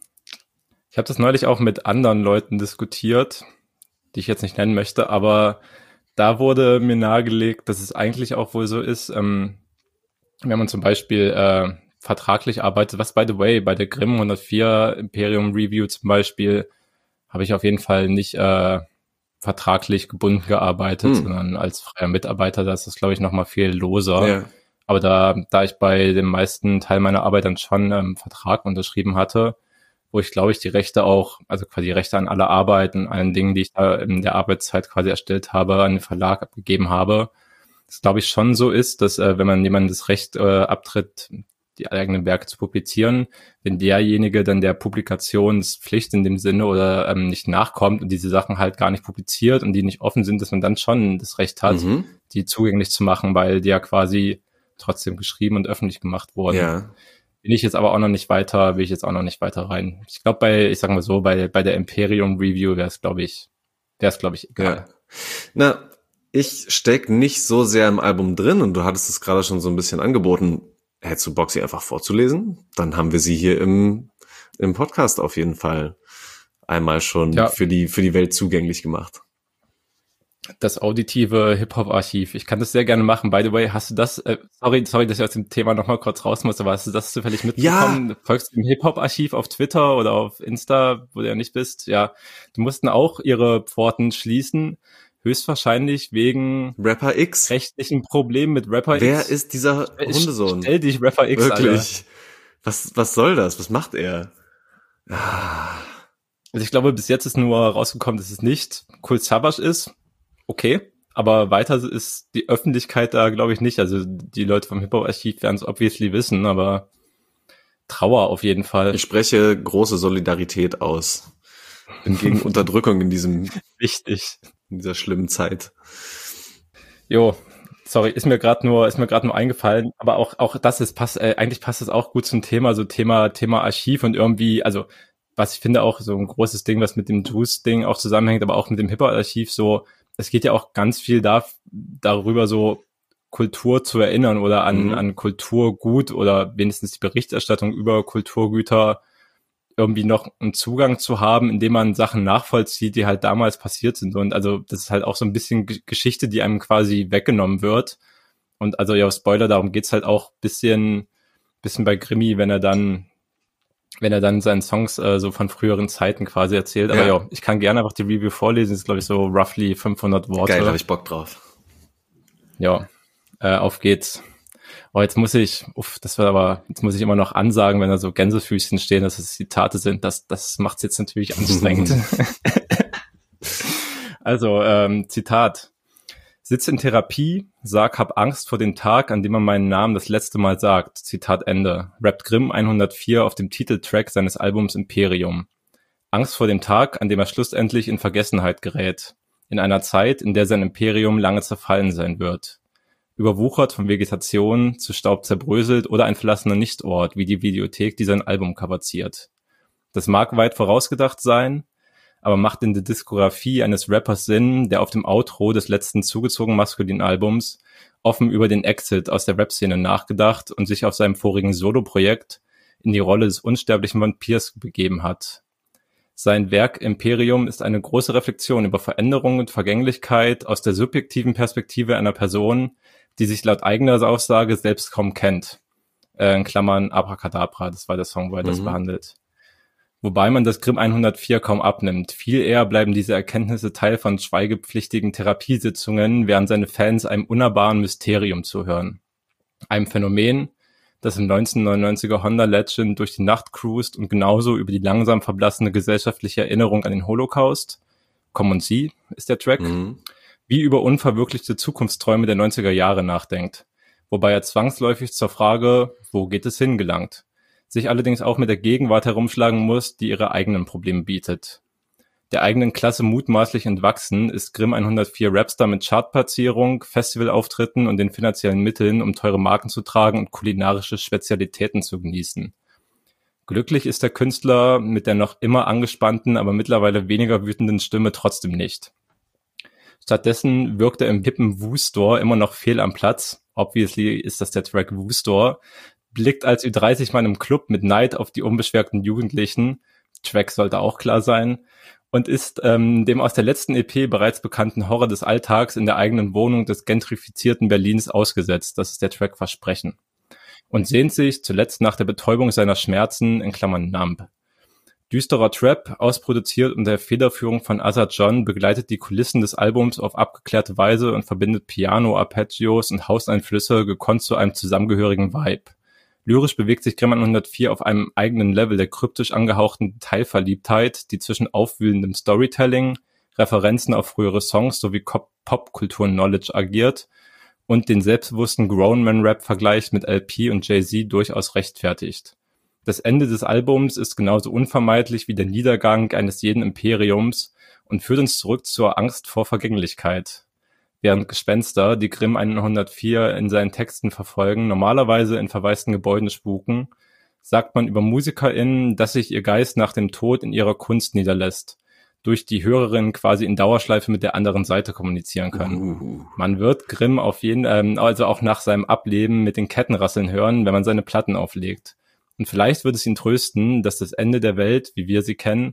ich habe das neulich auch mit anderen Leuten diskutiert, die ich jetzt nicht nennen möchte, aber da wurde mir nahegelegt, dass es eigentlich auch wohl so ist, ähm, wenn man zum Beispiel äh, vertraglich arbeitet, was by the way, bei der Grimm hundertvier Imperium Review zum Beispiel, habe ich auf jeden Fall nicht äh, vertraglich gebunden gearbeitet, hm. sondern als freier Mitarbeiter, da ist das, glaube ich, nochmal viel loser. Ja. Aber da da ich bei dem meisten Teil meiner Arbeit dann schon ähm, Vertrag unterschrieben hatte, wo ich, glaube ich, die Rechte auch, also quasi Rechte an alle Arbeiten, allen Dingen, die ich da in der Arbeitszeit quasi erstellt habe, an den Verlag abgegeben habe, das, glaube ich, schon so ist, dass äh, wenn man jemandem das Recht äh, abtritt, die eigenen Werke zu publizieren, wenn derjenige dann der Publikationspflicht in dem Sinne oder ähm, nicht nachkommt und diese Sachen halt gar nicht publiziert und die nicht offen sind, dass man dann schon das Recht hat, mhm. die zugänglich zu machen, weil die ja quasi trotzdem geschrieben und öffentlich gemacht wurden. Ja. Bin ich jetzt aber auch noch nicht weiter, will ich jetzt auch noch nicht weiter rein. Ich glaube, bei, ich sag mal so, bei bei der Imperium Review wäre es, glaube ich, wäre es, glaube ich, egal. Ja. Na, ich steck nicht so sehr im Album drin und du hattest es gerade schon so ein bisschen angeboten. Hättest du Bock, sie einfach vorzulesen? Dann haben wir sie hier im im Podcast auf jeden Fall einmal schon ja. für die für die Welt zugänglich gemacht. Das auditive Hip-Hop-Archiv. Ich kann das sehr gerne machen. By the way, hast du das, äh, sorry, sorry, dass ich aus dem Thema nochmal kurz raus muss, aber hast du das zufällig mitbekommen? Ja. Folgst du dem Hip-Hop-Archiv auf Twitter oder auf Insta, wo du ja nicht bist? Ja, die mussten auch ihre Pforten schließen, höchstwahrscheinlich wegen Rapper X. rechtlichen Problemen mit Rapper Wer X. ist dieser Stell- Hundesohn? Stell dich Rapper X, Alter. Wirklich. Was, was soll das? Was macht er? Ah. Also ich glaube, bis jetzt ist nur rausgekommen, dass es nicht Kool Savas ist. Okay, aber weiter ist die Öffentlichkeit da, glaube ich, nicht. Also die Leute vom Hip-Hop-Archiv werden es obviously wissen, aber Trauer auf jeden Fall. Ich spreche große Solidarität aus. Bin gegen Unterdrückung in diesem, Wichtig. in dieser schlimmen Zeit. Jo, sorry, ist mir gerade nur, ist mir gerade nur eingefallen, aber auch auch das ist passt, äh, eigentlich passt das auch gut zum Thema, so Thema Thema Archiv und irgendwie, also was ich finde auch so ein großes Ding, was mit dem Juice-Ding auch zusammenhängt, aber auch mit dem Hip-Hop-Archiv so, es geht ja auch ganz viel da, darüber, so Kultur zu erinnern oder an, Mhm. an Kulturgut oder wenigstens die Berichterstattung über Kulturgüter irgendwie noch einen Zugang zu haben, indem man Sachen nachvollzieht, die halt damals passiert sind. Und also das ist halt auch so ein bisschen G- Geschichte, die einem quasi weggenommen wird. Und also ja, Spoiler, darum geht's halt auch bisschen, bisschen bei Grimmy, wenn er dann wenn er dann seinen Songs äh, so von früheren Zeiten quasi erzählt. Aber Ja. ja, ich kann gerne einfach die Review vorlesen. Das ist, glaube ich, so roughly fünfhundert Worte. Geil, habe ich Bock drauf. Ja, äh, auf geht's. Oh, jetzt muss ich, uff, das wird aber, jetzt muss ich immer noch ansagen, wenn da so Gänsefüßchen stehen, dass es Zitate sind. Das, das macht's jetzt natürlich anstrengend. Also, ähm, Zitat. Sitz in Therapie, sag, hab Angst vor dem Tag, an dem man meinen Namen das letzte Mal sagt. Zitat Ende. Rappt Grimm hundertvier auf dem Titeltrack seines Albums Imperium. Angst vor dem Tag, an dem er schlussendlich in Vergessenheit gerät. In einer Zeit, in der sein Imperium lange zerfallen sein wird. Überwuchert von Vegetation, zu Staub zerbröselt oder ein verlassener Nichtort, wie die Videothek, die sein Albumcover ziert. Das mag weit vorausgedacht sein, aber macht in der Diskografie eines Rappers Sinn, der auf dem Outro des letzten zugezogenen maskulinen Albums offen über den Exit aus der Rap-Szene nachgedacht und sich auf seinem vorigen Solo-Projekt in die Rolle des unsterblichen Vampirs begeben hat. Sein Werk Imperium ist eine große Reflexion über Veränderung und Vergänglichkeit aus der subjektiven Perspektive einer Person, die sich laut eigener Aussage selbst kaum kennt. Äh, in Klammern Abracadabra, das war der Song, wo er das Mhm. behandelt. Wobei man das Grimm hundertvier kaum abnimmt. Viel eher bleiben diese Erkenntnisse Teil von schweigepflichtigen Therapiesitzungen, während seine Fans einem unnahbaren Mysterium zuhören. Einem Phänomen, das im neunzehnhundertneunundneunziger Honda Legend durch die Nacht cruist und genauso über die langsam verblassene gesellschaftliche Erinnerung an den Holocaust, Komm und Sie ist der Track, Mhm. wie über unverwirklichte Zukunftsträume der neunziger Jahre nachdenkt, wobei er zwangsläufig zur Frage, wo geht es hin, gelangt, sich allerdings auch mit der Gegenwart herumschlagen muss, die ihre eigenen Probleme bietet. Der eigenen Klasse mutmaßlich entwachsen, ist Grimm hundertvier Rapstar mit Chartplatzierung, Festivalauftritten und den finanziellen Mitteln, um teure Marken zu tragen und kulinarische Spezialitäten zu genießen. Glücklich ist der Künstler mit der noch immer angespannten, aber mittlerweile weniger wütenden Stimme trotzdem nicht. Stattdessen wirkt er im hippen Woo-Store immer noch fehl am Platz. Obviously ist das der Track Woo-Store. Blickt als Ü dreißig Mann im Club mit Neid auf die unbeschwerten Jugendlichen. Track sollte auch klar sein. Und ist ähm, dem aus der letzten E P bereits bekannten Horror des Alltags in der eigenen Wohnung des gentrifizierten Berlins ausgesetzt. Das ist der Track Versprechen. Und sehnt sich zuletzt nach der Betäubung seiner Schmerzen, in Klammern Numb. Düsterer Trap, ausproduziert unter der Federführung von Azad John, begleitet die Kulissen des Albums auf abgeklärte Weise und verbindet Piano, Arpeggios und Hauseinflüsse gekonnt zu einem zusammengehörigen Vibe. Lyrisch bewegt sich Grimm hundertvier auf einem eigenen Level der kryptisch angehauchten Detailverliebtheit, die zwischen aufwühlendem Storytelling, Referenzen auf frühere Songs sowie Popkultur-Knowledge agiert und den selbstbewussten Grown-Man-Rap-Vergleich mit L P und Jay-Z durchaus rechtfertigt. Das Ende des Albums ist genauso unvermeidlich wie der Niedergang eines jeden Imperiums und führt uns zurück zur Angst vor Vergänglichkeit. Während Gespenster, die Grimm hundertvier in seinen Texten verfolgen, normalerweise in verwaisten Gebäuden spuken, sagt man über MusikerInnen, dass sich ihr Geist nach dem Tod in ihrer Kunst niederlässt, durch die Hörerinnen quasi in Dauerschleife mit der anderen Seite kommunizieren können. Uh. Man wird Grimm auf jeden, ähm, also auch nach seinem Ableben mit den Kettenrasseln hören, wenn man seine Platten auflegt. Und vielleicht wird es ihn trösten, dass das Ende der Welt, wie wir sie kennen,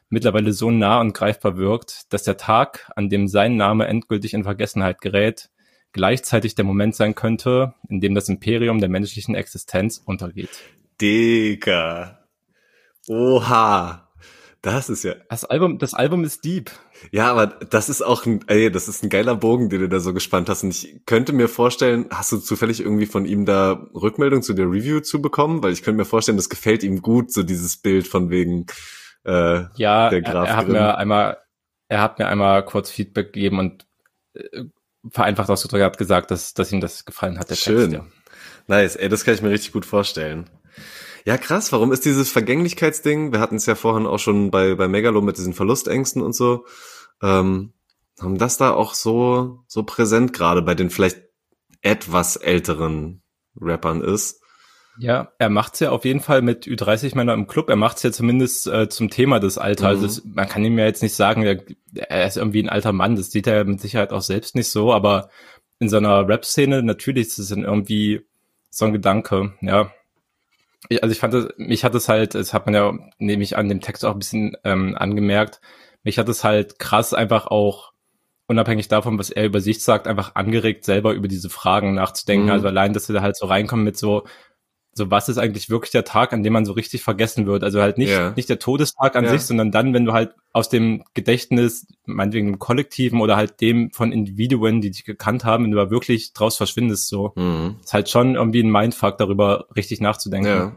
mittlerweile so nah und greifbar wirkt, dass der Tag, an dem sein Name endgültig in Vergessenheit gerät, gleichzeitig der Moment sein könnte, in dem das Imperium der menschlichen Existenz untergeht. Digga. Oha. Das ist ja... Das Album, das Album ist deep. Ja, aber das ist auch ein, ey, das ist ein geiler Bogen, den du da so gespannt hast. Und ich könnte mir vorstellen, hast du zufällig irgendwie von ihm da Rückmeldung zu der Review zu bekommen? Weil ich könnte mir vorstellen, das gefällt ihm gut, so dieses Bild von wegen äh, ja, der Graf. Er, er hat Grimm. mir einmal, er hat mir einmal kurz Feedback gegeben und äh, vereinfacht ausgedrückt hat gesagt, dass, dass ihm das gefallen hat, der Schön. Text. Ja. Nice, ey, das kann ich mir richtig gut vorstellen. Ja, krass, warum ist dieses Vergänglichkeitsding, wir hatten es ja vorhin auch schon bei bei Megalo mit diesen Verlustängsten und so, ähm, haben das da auch so so präsent gerade bei den vielleicht etwas älteren Rappern ist? Ja, er macht's ja auf jeden Fall mit Ü dreißig Männer im Club. Er macht's ja zumindest äh, zum Thema des Alters. Mhm. Also man kann ihm ja jetzt nicht sagen, er, er ist irgendwie ein alter Mann. Das sieht er mit Sicherheit auch selbst nicht so. Aber in seiner Rap-Szene natürlich ist es dann irgendwie so ein Gedanke. Ja, ich, also ich fand das, mich hat es halt, das hat man ja nämlich an dem Text auch ein bisschen ähm, angemerkt. Mich hat es halt krass einfach auch unabhängig davon, was er über sich sagt, einfach angeregt, selber über diese Fragen nachzudenken. Mhm. Also allein, dass wir da halt so reinkommen mit so so was ist eigentlich wirklich der Tag, an dem man so richtig vergessen wird. Also halt nicht Ja. nicht der Todestag an Ja. sich, sondern dann, wenn du halt aus dem Gedächtnis, meinetwegen dem Kollektiven oder halt dem von Individuen, die dich gekannt haben, wenn du da wirklich draus verschwindest, so. Mhm. Ist halt schon irgendwie ein Mindfuck, darüber richtig nachzudenken. Ja.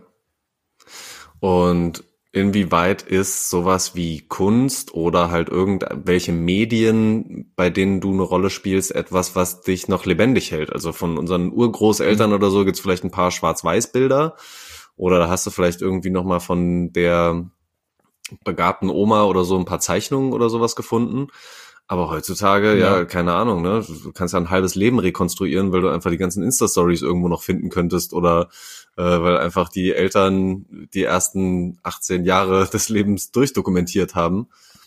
Und inwieweit ist sowas wie Kunst oder halt irgendwelche Medien, bei denen du eine Rolle spielst, etwas, was dich noch lebendig hält? Also von unseren Urgroßeltern mhm. oder so gibt's vielleicht ein paar Schwarz-Weiß-Bilder oder da hast du vielleicht irgendwie noch mal von der begabten Oma oder so ein paar Zeichnungen oder sowas gefunden. Aber heutzutage, ja. ja, keine Ahnung, ne? Du kannst ja ein halbes Leben rekonstruieren, weil du einfach die ganzen Insta-Stories irgendwo noch finden könntest oder äh, weil einfach die Eltern die ersten achtzehn Jahre des Lebens durchdokumentiert haben.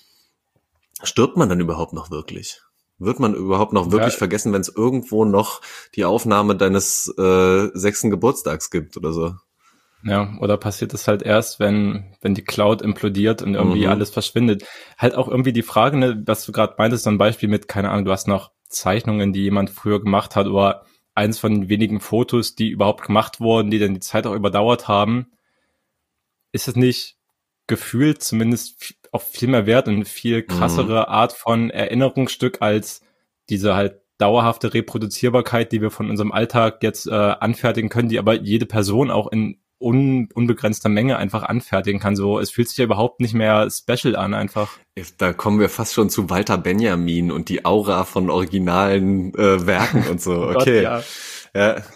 Stirbt man dann überhaupt noch wirklich? Wird man überhaupt noch wirklich ja. vergessen, wenn es irgendwo noch die Aufnahme deines äh, sechsten Geburtstags gibt oder so? Ja, oder passiert es halt erst, wenn wenn die Cloud implodiert und irgendwie mhm. alles verschwindet. Halt auch irgendwie die Frage, ne, was du gerade meintest, so ein Beispiel mit, keine Ahnung, du hast noch Zeichnungen, die jemand früher gemacht hat oder eins von den wenigen Fotos, die überhaupt gemacht wurden, die dann die Zeit auch überdauert haben. Ist es nicht gefühlt zumindest auch viel mehr wert und eine viel krassere mhm. Art von Erinnerungsstück als diese halt dauerhafte Reproduzierbarkeit, die wir von unserem Alltag jetzt äh, anfertigen können, die aber jede Person auch in un, unbegrenzter Menge einfach anfertigen kann. So, es fühlt sich ja überhaupt nicht mehr special an, einfach. Da kommen wir fast schon zu Walter Benjamin und die Aura von originalen äh, Werken und so. Okay. Gott, ja. ja.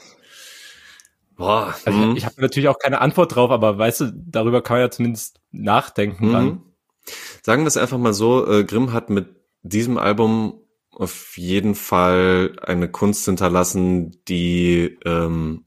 Boah. Also hm. ich, ich habe natürlich auch keine Antwort drauf, aber weißt du, darüber kann man ja zumindest nachdenken mhm. dann. Sagen wir es einfach mal so, äh, Grimm hat mit diesem Album auf jeden Fall eine Kunst hinterlassen, die ähm,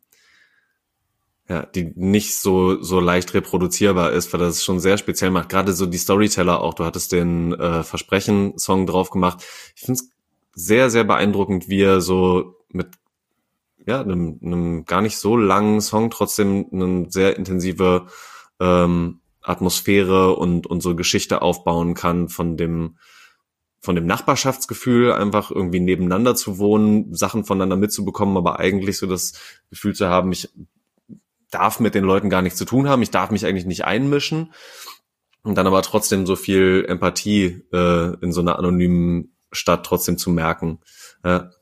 ja, die nicht so so leicht reproduzierbar ist, weil das es schon sehr speziell macht. Gerade so die Storyteller auch. Du hattest den äh, Versprechen-Song drauf gemacht. Ich finde es sehr, sehr beeindruckend, wie er so mit ja einem, einem gar nicht so langen Song trotzdem eine sehr intensive ähm, Atmosphäre und und so Geschichte aufbauen kann von dem von dem Nachbarschaftsgefühl, einfach irgendwie nebeneinander zu wohnen, Sachen voneinander mitzubekommen, aber eigentlich so das Gefühl zu haben, ich darf mit den Leuten gar nichts zu tun haben, ich darf mich eigentlich nicht einmischen und dann aber trotzdem so viel Empathie äh, in so einer anonymen Stadt trotzdem zu merken. Ja.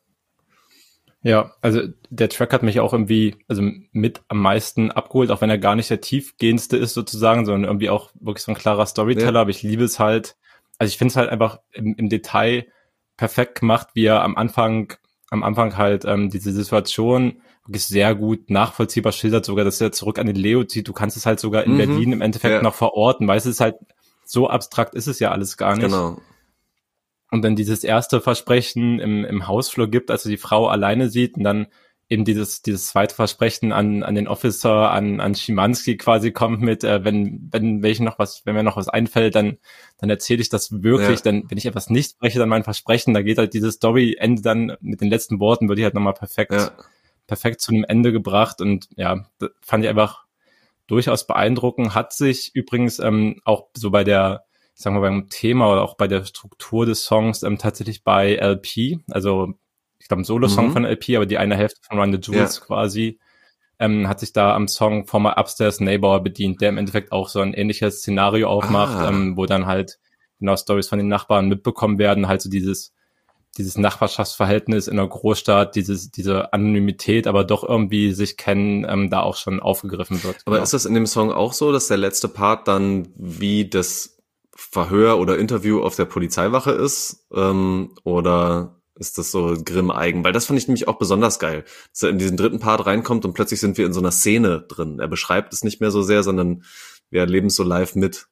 Ja, also der Track hat mich auch irgendwie also mit am meisten abgeholt, auch wenn er gar nicht der tiefgehendste ist sozusagen, sondern irgendwie auch wirklich so ein klarer Storyteller, ja. Aber ich liebe es halt, also ich finde es halt einfach im, im Detail perfekt gemacht, wie er am Anfang am Anfang halt ähm, diese Situation wirklich sehr gut nachvollziehbar schildert, sogar, dass er zurück an den Leo zieht. Du kannst es halt sogar in mhm. Berlin im Endeffekt ja. noch verorten, weil es ist halt, so abstrakt ist es ja alles gar nicht. Genau. Und dann dieses erste Versprechen im, im Hausflur gibt, als er die Frau alleine sieht und dann eben dieses dieses zweite Versprechen an an den Officer, an an Schimanski quasi kommt mit, äh, wenn wenn welchen noch was, wenn mir noch was einfällt, dann dann erzähle ich das wirklich, ja. Dann wenn ich etwas nicht spreche, dann mein Versprechen, da geht halt diese Story Ende dann mit den letzten Worten, wird die halt nochmal perfekt ja. perfekt zu einem Ende gebracht und ja, das fand ich einfach durchaus beeindruckend. Hat sich übrigens ähm, auch so bei der sagen wir beim Thema oder auch bei der Struktur des Songs ähm, tatsächlich bei L P, also ich glaube ein Solo-Song Mhm. von L P, aber die eine Hälfte von Run the Jewels Ja. quasi, ähm, hat sich da am Song Former Upstairs Neighbor bedient, der im Endeffekt auch so ein ähnliches Szenario aufmacht, Ah. ähm, wo dann halt genau Stories von den Nachbarn mitbekommen werden, halt so dieses dieses Nachbarschaftsverhältnis in einer Großstadt, dieses diese Anonymität, aber doch irgendwie sich kennen, ähm, da auch schon aufgegriffen wird. Aber genau. ist das in dem Song auch so, dass der letzte Part dann wie das Verhör oder Interview auf der Polizeiwache ist? Ähm, oder ist das so Grimm-eigen? Weil das fand ich nämlich auch besonders geil, dass er in diesen dritten Part reinkommt und plötzlich sind wir in so einer Szene drin. Er beschreibt es nicht mehr so sehr, sondern wir erleben es so live mit.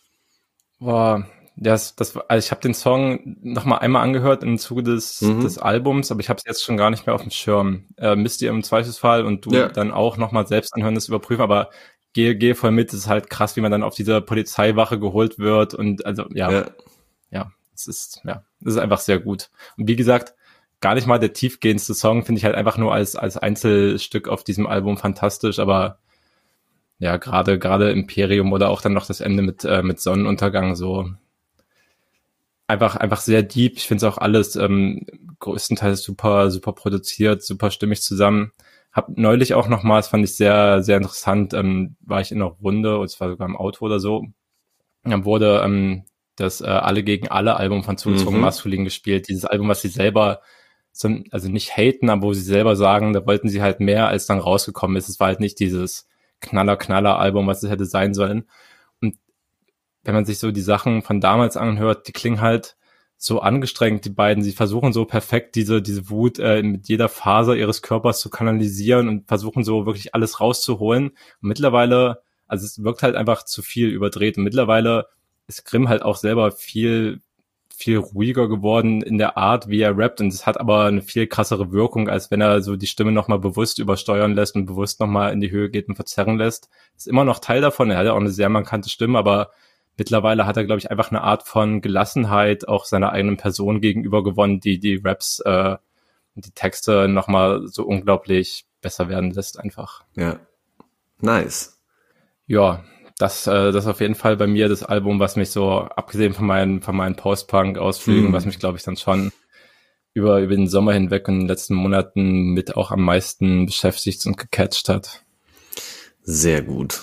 Boah, das, das, also ich habe den Song noch mal einmal angehört im Zuge des, Mhm. des Albums, aber ich habe es jetzt schon gar nicht mehr auf dem Schirm. Äh, müsst ihr im Zweifelsfall und du Ja. dann auch noch mal selbst anhören, das überprüfen, aber gehe, gehe voll mit, es ist halt krass, wie man dann auf diese Polizeiwache geholt wird und also, ja, ja, Ja. es ist, ja, es ist einfach sehr gut. Und wie gesagt, gar nicht mal der tiefgehendste Song, finde ich halt einfach nur als, als Einzelstück auf diesem Album fantastisch, aber ja, gerade, gerade Imperium oder auch dann noch das Ende mit, äh, mit Sonnenuntergang so, einfach einfach sehr deep. Ich finde es auch alles ähm, größtenteils super super produziert, super stimmig zusammen. Hab neulich auch nochmal, das fand ich sehr sehr interessant, ähm, war ich in einer Runde, und zwar sogar im Auto oder so. Dann wurde ähm, das äh, Alle gegen alle Album von Zugezogen Mhm. Maskulin gespielt. Dieses Album, was sie selber so, also nicht haten, aber wo sie selber sagen, da wollten sie halt mehr, als dann rausgekommen ist. Es war halt nicht dieses Knaller-Knaller-Album, was es hätte sein sollen. Und wenn man sich so die Sachen von damals anhört, die klingen halt so angestrengt, die beiden. Sie versuchen so perfekt diese diese Wut äh, mit jeder Faser ihres Körpers zu kanalisieren und versuchen so wirklich alles rauszuholen. Und mittlerweile, also es wirkt halt einfach zu viel überdreht. Und mittlerweile ist Grimm halt auch selber viel viel ruhiger geworden in der Art, wie er rappt, und es hat aber eine viel krassere Wirkung, als wenn er so die Stimme nochmal bewusst übersteuern lässt und bewusst nochmal in die Höhe geht und verzerren lässt. Ist immer noch Teil davon, er hat ja auch eine sehr markante Stimme, aber mittlerweile hat er, glaube ich, einfach eine Art von Gelassenheit auch seiner eigenen Person gegenüber gewonnen, die die Raps äh, und die Texte nochmal so unglaublich besser werden lässt einfach. Ja. Nice. Ja, das äh, das ist auf jeden Fall bei mir das Album, was mich so, abgesehen von meinen von meinen Post-Punk-Ausflügen, Hm. was mich, glaube ich, dann schon über über den Sommer hinweg und in den letzten Monaten mit auch am meisten beschäftigt und gecatcht hat. Sehr gut.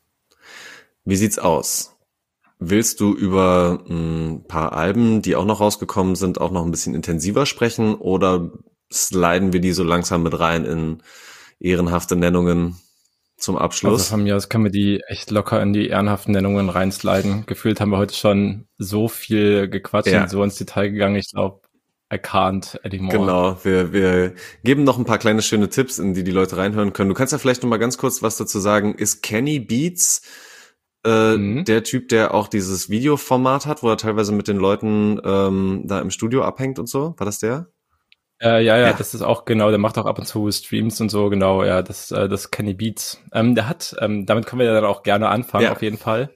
Wie sieht's aus? Willst du über ein paar Alben, die auch noch rausgekommen sind, auch noch ein bisschen intensiver sprechen, oder sliden wir die so langsam mit rein in ehrenhafte Nennungen zum Also Abschluss? von mir aus können wir die echt locker in die ehrenhaften Nennungen reinsliden. Gefühlt haben wir heute schon so viel gequatscht Ja. und so ins Detail gegangen. Ich glaube, I can't anymore. Genau, wir, wir geben noch ein paar kleine schöne Tipps, in die die Leute reinhören können. Du kannst ja vielleicht noch mal ganz kurz was dazu sagen. Ist Kenny Beats äh, Mhm. der Typ, der auch dieses Videoformat hat, wo er teilweise mit den Leuten ähm, da im Studio abhängt und so? War das der? Äh, ja, ja, Ja. das ist auch genau, der macht auch ab und zu Streams und so, genau, ja, das, äh, das Kenny Beats. Ähm, der hat, ähm, damit können wir ja dann auch gerne anfangen, Ja. auf jeden Fall.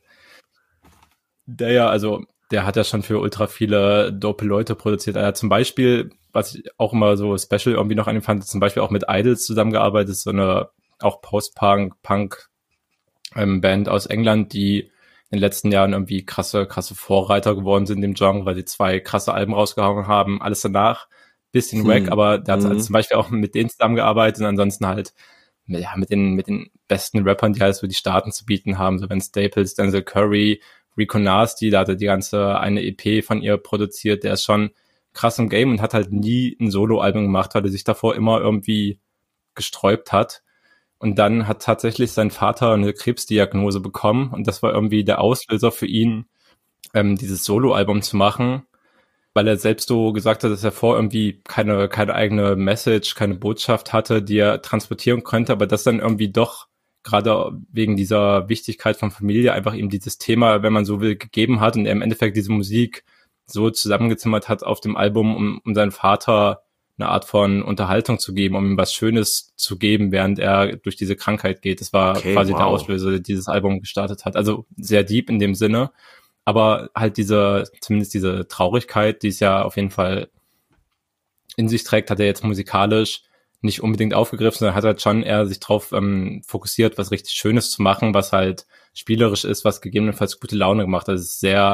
Der ja, also, der hat ja schon für ultra viele dope Leute produziert. Er hat zum Beispiel, was ich auch immer so special irgendwie noch an ihm fand, zum Beispiel auch mit Idols zusammengearbeitet, so eine auch Post-Punk, Punk, ähm, Band aus England, die in den letzten Jahren irgendwie krasse, krasse Vorreiter geworden sind in dem Genre, weil die zwei krasse Alben rausgehauen haben. Alles danach bisschen Hm. wack, aber der hat Mhm. also zum Beispiel auch mit denen zusammengearbeitet und ansonsten halt mit, ja, mit den mit den besten Rappern, die halt so die Staaten zu bieten haben, so Ben Staples, Denzel Curry, Rico Nasty, da hat er die ganze eine E P von ihr produziert. Der ist schon krass im Game und hat halt nie ein Soloalbum gemacht, weil er sich davor immer irgendwie gesträubt hat. Und dann hat tatsächlich sein Vater eine Krebsdiagnose bekommen und das war irgendwie der Auslöser für ihn, ähm, dieses Soloalbum zu machen, weil er selbst so gesagt hat, dass er vor irgendwie keine keine eigene Message, keine Botschaft hatte, die er transportieren könnte, aber das dann irgendwie doch gerade wegen dieser Wichtigkeit von Familie einfach ihm dieses Thema, wenn man so will, gegeben hat und er im Endeffekt diese Musik so zusammengezimmert hat auf dem Album, um, um seinem Vater eine Art von Unterhaltung zu geben, um ihm was Schönes zu geben, während er durch diese Krankheit geht. Das war Okay, quasi wow. der Auslöser, der dieses Album gestartet hat. Also sehr deep in dem Sinne. Aber halt diese, zumindest diese Traurigkeit, die es ja auf jeden Fall in sich trägt, hat er jetzt musikalisch nicht unbedingt aufgegriffen, sondern hat halt schon eher sich drauf ähm, fokussiert, was richtig Schönes zu machen, was halt spielerisch ist, was gegebenenfalls gute Laune gemacht hat. Es ist sehr,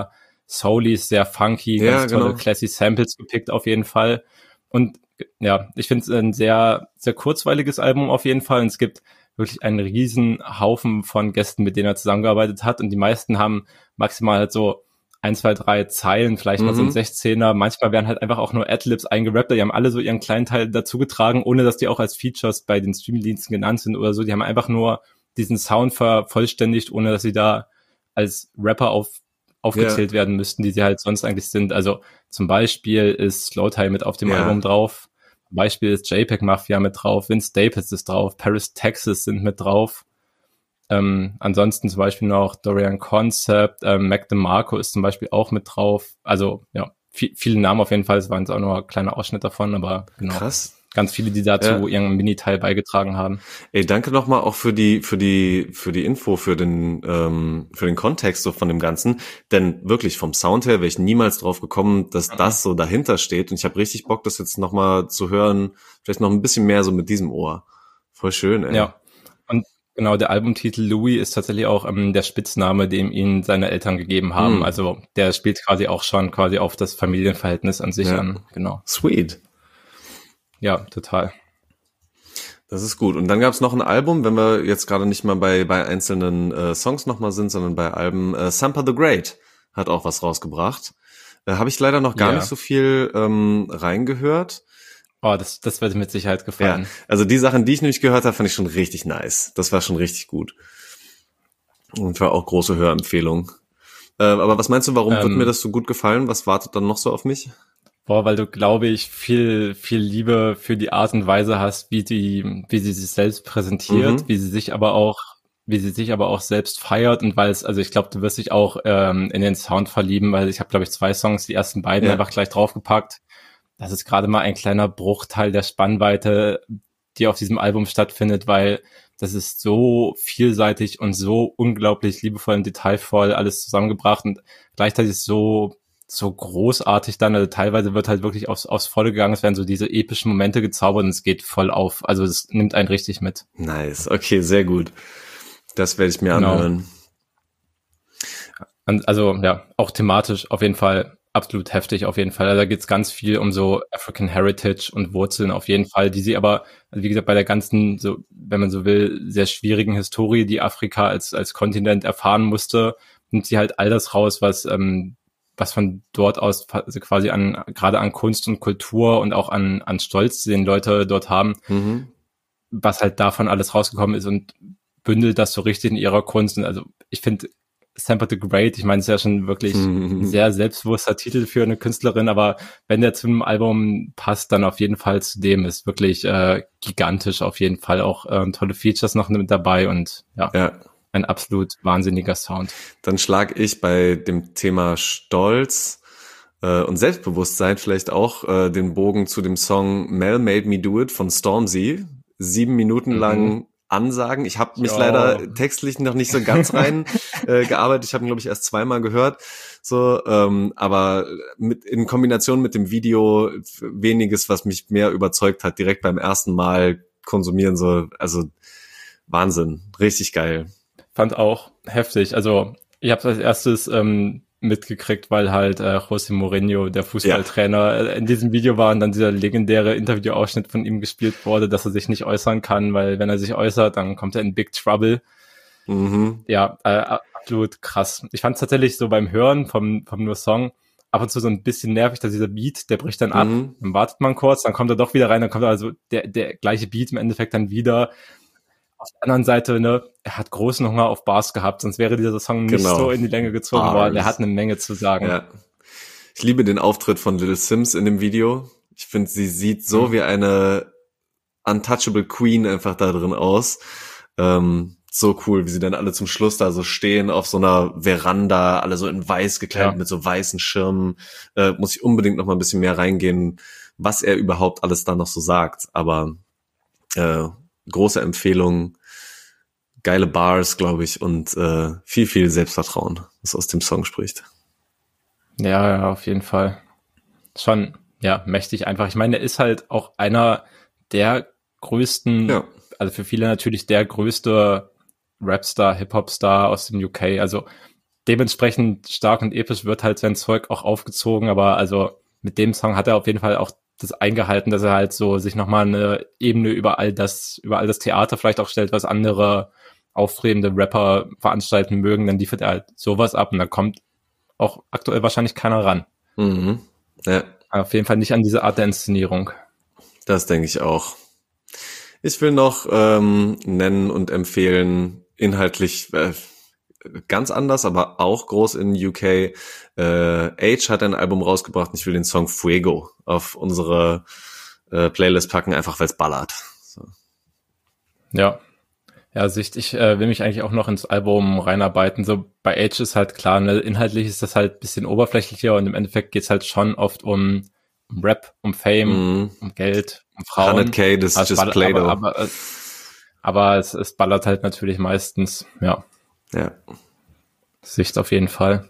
souly, ist sehr funky, Ja, ganz tolle genau. classy Samples gepickt auf jeden Fall. Und ja, ich finde es ein sehr, sehr kurzweiliges Album auf jeden Fall. Und es gibt wirklich einen riesen Haufen von Gästen, mit denen er zusammengearbeitet hat. Und die meisten haben maximal halt so ein, zwei, drei Zeilen, vielleicht mal so ein Mhm. sechzehner. Manchmal werden halt einfach auch nur Adlibs eingerappt. Die haben alle so ihren kleinen Teil dazu getragen, ohne dass die auch als Features bei den Streamingdiensten genannt sind oder so. Die haben einfach nur diesen Sound vervollständigt, ohne dass sie da als Rapper auf, aufgezählt werden müssten, die sie halt sonst eigentlich sind. Also zum Beispiel ist Slowthai mit auf dem Ja. Album drauf. Zum Beispiel ist JPEG Mafia mit drauf. Vince Staples ist drauf. Paris, Texas sind mit drauf. Ähm, ansonsten zum Beispiel noch Dorian Concept, ähm, Mac DeMarco ist zum Beispiel auch mit drauf. Also ja, viel, viele Namen auf jeden Fall. Es waren jetzt auch nur ein kleiner Ausschnitt davon, aber genau. Krass. Ganz viele, die dazu Ja. ihren Mini-Teil beigetragen haben. Ey, danke nochmal auch für die, für die, für die Info, für den, ähm, für den Kontext so von dem Ganzen. Denn wirklich vom Sound her wäre ich niemals drauf gekommen, dass Mhm. das so dahinter steht. Und ich habe richtig Bock, das jetzt nochmal zu hören. Vielleicht noch ein bisschen mehr so mit diesem Ohr. Voll schön, ey. Ja. Und genau, der Albumtitel Louis ist tatsächlich auch ähm, der Spitzname, den ihm seine Eltern gegeben haben. Mhm. Also der spielt quasi auch schon quasi auf das Familienverhältnis an sich Ja. an. Genau. Sweet. Ja, total. Das ist gut. Und dann gab's noch ein Album, wenn wir jetzt gerade nicht mal bei bei einzelnen äh, Songs nochmal sind, sondern bei Alben. Äh, Sampa the Great hat auch was rausgebracht. Äh, Habe ich leider noch gar Ja. nicht so viel ähm, reingehört. Oh, das, das wird mit Sicherheit Ja, gefallen. also die Sachen, die ich nämlich gehört habe, fand ich schon richtig nice. Das war schon richtig gut. Und war auch große Hörempfehlung. Äh, aber was meinst du, warum Ähm, wird mir das so gut gefallen? Was wartet dann noch so auf mich? Boah, weil du, glaube ich, viel, viel Liebe für die Art und Weise hast, wie die, wie sie sich selbst präsentiert, Mhm. wie sie sich aber auch, wie sie sich aber auch selbst feiert und weil es, also ich glaube, du wirst dich auch ähm, in den Sound verlieben, weil ich habe, glaube ich, zwei Songs, die ersten beiden Ja. einfach gleich draufgepackt. Das ist gerade mal ein kleiner Bruchteil der Spannweite, die auf diesem Album stattfindet, weil das ist so vielseitig und so unglaublich liebevoll und detailvoll alles zusammengebracht und gleichzeitig so so großartig dann, also teilweise wird halt wirklich aufs, aufs Volle gegangen, es werden so diese epischen Momente gezaubert und es geht voll auf, also es nimmt einen richtig mit. Nice, okay, sehr gut. Das werde ich mir Genau. anhören. Und also ja, auch thematisch auf jeden Fall absolut heftig auf jeden Fall. Also da geht's ganz viel um so African Heritage und Wurzeln auf jeden Fall, die sie aber, also wie gesagt, bei der ganzen, so wenn man so will, sehr schwierigen Historie, die Afrika als als Kontinent erfahren musste, nimmt sie halt all das raus, was ähm, was von dort aus also quasi an gerade an Kunst und Kultur und auch an an Stolz, den Leute dort haben, Mhm. was halt davon alles rausgekommen ist und bündelt das so richtig in ihrer Kunst. Und also ich finde Sampa the Great, ich meine, es ist ja schon wirklich Mhm. ein sehr selbstbewusster Titel für eine Künstlerin, aber wenn der zu einem Album passt, dann auf jeden Fall zu dem, ist wirklich äh, gigantisch auf jeden Fall, auch äh, tolle Features noch mit dabei und ja, Ja. ein absolut wahnsinniger Sound. Dann schlag ich bei dem Thema Stolz äh, und Selbstbewusstsein vielleicht auch äh, den Bogen zu dem Song Mel Made Me Do It von Stormzy. Sieben Minuten Mhm. lang Ansagen. Ich habe mich Ja. leider textlich noch nicht so ganz rein äh, gearbeitet. Ich habe ihn, glaube ich, erst zweimal gehört. So, ähm, aber mit, in Kombination mit dem Video weniges, was mich mehr überzeugt hat, direkt beim ersten Mal konsumieren. So, also Wahnsinn, richtig geil. Fand auch heftig. Also ich habe als erstes ähm, mitgekriegt, weil halt äh, José Mourinho, der Fußballtrainer, äh, in diesem Video war und dann dieser legendäre Interviewausschnitt von ihm gespielt wurde, dass er sich nicht äußern kann, weil wenn er sich äußert, dann kommt er in Big Trouble. Mhm. Ja, äh, absolut krass. Ich fand es tatsächlich so beim Hören vom, vom nur Song ab und zu so ein bisschen nervig, dass dieser Beat, der bricht dann ab, Mhm. dann wartet man kurz, dann kommt er doch wieder rein, dann kommt also der, der gleiche Beat im Endeffekt dann wieder. Auf der anderen Seite, ne, er hat großen Hunger auf Bars gehabt, sonst wäre dieser Song nicht Genau. so in die Länge gezogen Bars. worden. Er hat eine Menge zu sagen. Ja. Ich liebe den Auftritt von Little Sims in dem Video. Ich finde, sie sieht so Mhm. wie eine untouchable Queen einfach da drin aus. Ähm, so cool, wie sie dann alle zum Schluss da so stehen auf so einer Veranda, alle so in weiß gekleidet Ja. mit so weißen Schirmen. Äh, muss ich unbedingt noch mal ein bisschen mehr reingehen, was er überhaupt alles da noch so sagt. Aber äh, große Empfehlung, geile Bars, glaube ich, und äh, viel, viel Selbstvertrauen, was aus dem Song spricht. Ja, ja, auf jeden Fall. Schon, ja, mächtig einfach. Ich meine, er ist halt auch einer der größten, Ja. also für viele natürlich der größte Rapstar, Hip-Hop-Star aus dem U K. Also dementsprechend stark und episch wird halt sein Zeug auch aufgezogen, aber also mit dem Song hat er auf jeden Fall auch das eingehalten, dass er halt so sich nochmal eine Ebene über all das, über all das Theater vielleicht auch stellt, was andere aufstrebende Rapper veranstalten mögen, dann liefert er halt sowas ab und da kommt auch aktuell wahrscheinlich keiner ran. Mhm. Ja. Auf jeden Fall nicht an diese Art der Inszenierung. Das denke ich auch. Ich will noch ähm, nennen und empfehlen, inhaltlich äh, ganz anders, aber auch groß in U K. Äh, Age hat ein Album rausgebracht und ich will den Song Fuego auf unsere äh, Playlist packen, einfach weil es ballert. So. Ja. Ja, Sicht, ich äh, will mich eigentlich auch noch ins Album reinarbeiten. So bei Age ist halt klar, ne, inhaltlich ist das halt ein bisschen oberflächlicher und im Endeffekt geht's halt schon oft um, um Rap, um Fame, Mhm. um Geld, um Frauen. hundert K, das Aber ist es just ballert- Play-Doh. Aber, aber, aber es, es ballert halt natürlich meistens, ja, Ja. Sicht auf jeden Fall.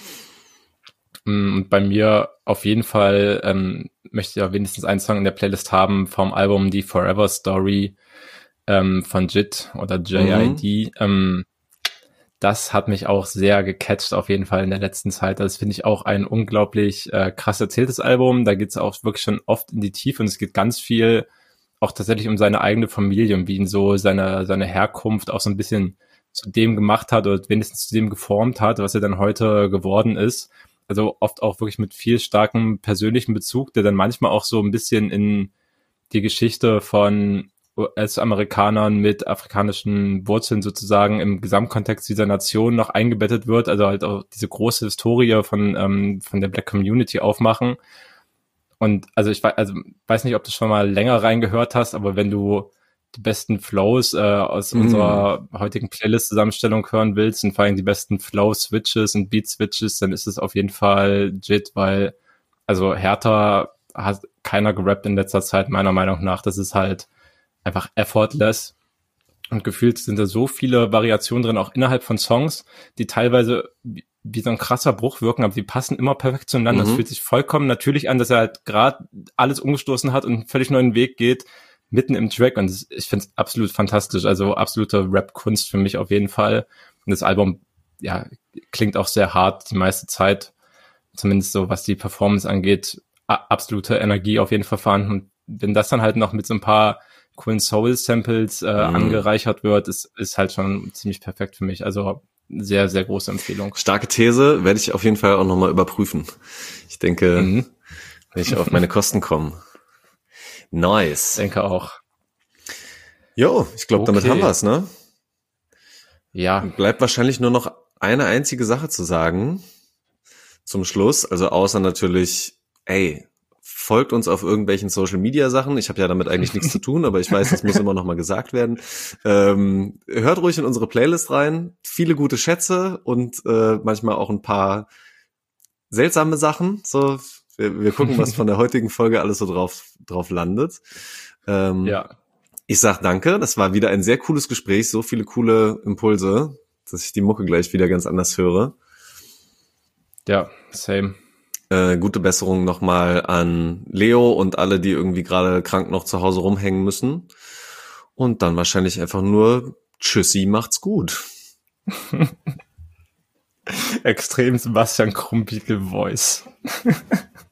Mm, Und bei mir auf jeden Fall ähm, möchte ich ja wenigstens einen Song in der Playlist haben vom Album Die Forever Story ähm, von J I D oder J I D. Ähm, das hat mich auch sehr gecatcht auf jeden Fall in der letzten Zeit. Das finde ich auch ein unglaublich äh, krass erzähltes Album. Da geht es auch wirklich schon oft in die Tiefe und es geht ganz viel auch tatsächlich um seine eigene Familie und wie ihn so seine, seine Herkunft auch so ein bisschen zu dem gemacht hat oder wenigstens zu dem geformt hat, was er dann heute geworden ist. Also oft auch wirklich mit viel starkem persönlichen Bezug, der dann manchmal auch so ein bisschen in die Geschichte von U S-Amerikanern mit afrikanischen Wurzeln sozusagen im Gesamtkontext dieser Nation noch eingebettet wird, also halt auch diese große Historie von ähm, von der Black Community aufmachen. Und also ich weiß, also weiß nicht, ob du schon mal länger reingehört hast, aber wenn du die besten Flows äh, aus Mhm. unserer heutigen Playlist-Zusammenstellung hören willst und vor allem die besten Flow-Switches und Beat-Switches, dann ist es auf jeden Fall J I D, weil also härter hat keiner gerappt in letzter Zeit, meiner Meinung nach. Das ist halt einfach effortless und gefühlt sind da so viele Variationen drin, auch innerhalb von Songs, die teilweise wie, wie so ein krasser Bruch wirken, aber die passen immer perfekt zueinander. Es Mhm. fühlt sich vollkommen natürlich an, dass er halt gerade alles umgestoßen hat und einen völlig neuen Weg geht, mitten im Track und das, ich finde es absolut fantastisch, also absolute Rap-Kunst für mich auf jeden Fall. Und das Album, ja, klingt auch sehr hart die meiste Zeit, zumindest so, was die Performance angeht, a- absolute Energie auf jeden Fall vorhanden. Und wenn das dann halt noch mit so ein paar coolen Soul-Samples äh, Mhm. angereichert wird, ist, ist halt schon ziemlich perfekt für mich. Also sehr, sehr große Empfehlung. Starke These, werde ich auf jeden Fall auch nochmal überprüfen. Ich denke, Mhm. wenn ich auf meine Kosten komme. Nice. Denke auch. Jo, ich glaube, damit Okay. haben wir's, ne? Ja, Bleibt wahrscheinlich nur noch eine einzige Sache zu sagen zum Schluss. Also außer natürlich, ey, folgt uns auf irgendwelchen Social-Media-Sachen. Ich habe ja damit eigentlich nichts zu tun, aber ich weiß, das muss immer noch mal gesagt werden. Ähm, hört ruhig in unsere Playlist rein. Viele gute Schätze und äh, manchmal auch ein paar seltsame Sachen. So, wir, wir gucken, was von der heutigen Folge alles so drauf drauf landet. Ähm, ja. Ich sag danke. Das war wieder ein sehr cooles Gespräch. So viele coole Impulse, dass ich die Mucke gleich wieder ganz anders höre. Ja, same. Äh, gute Besserung nochmal an Leo und alle, die irgendwie gerade krank noch zu Hause rumhängen müssen. Und dann wahrscheinlich einfach nur Tschüssi, macht's gut. Extrem Sebastian Krumbiegel Voice.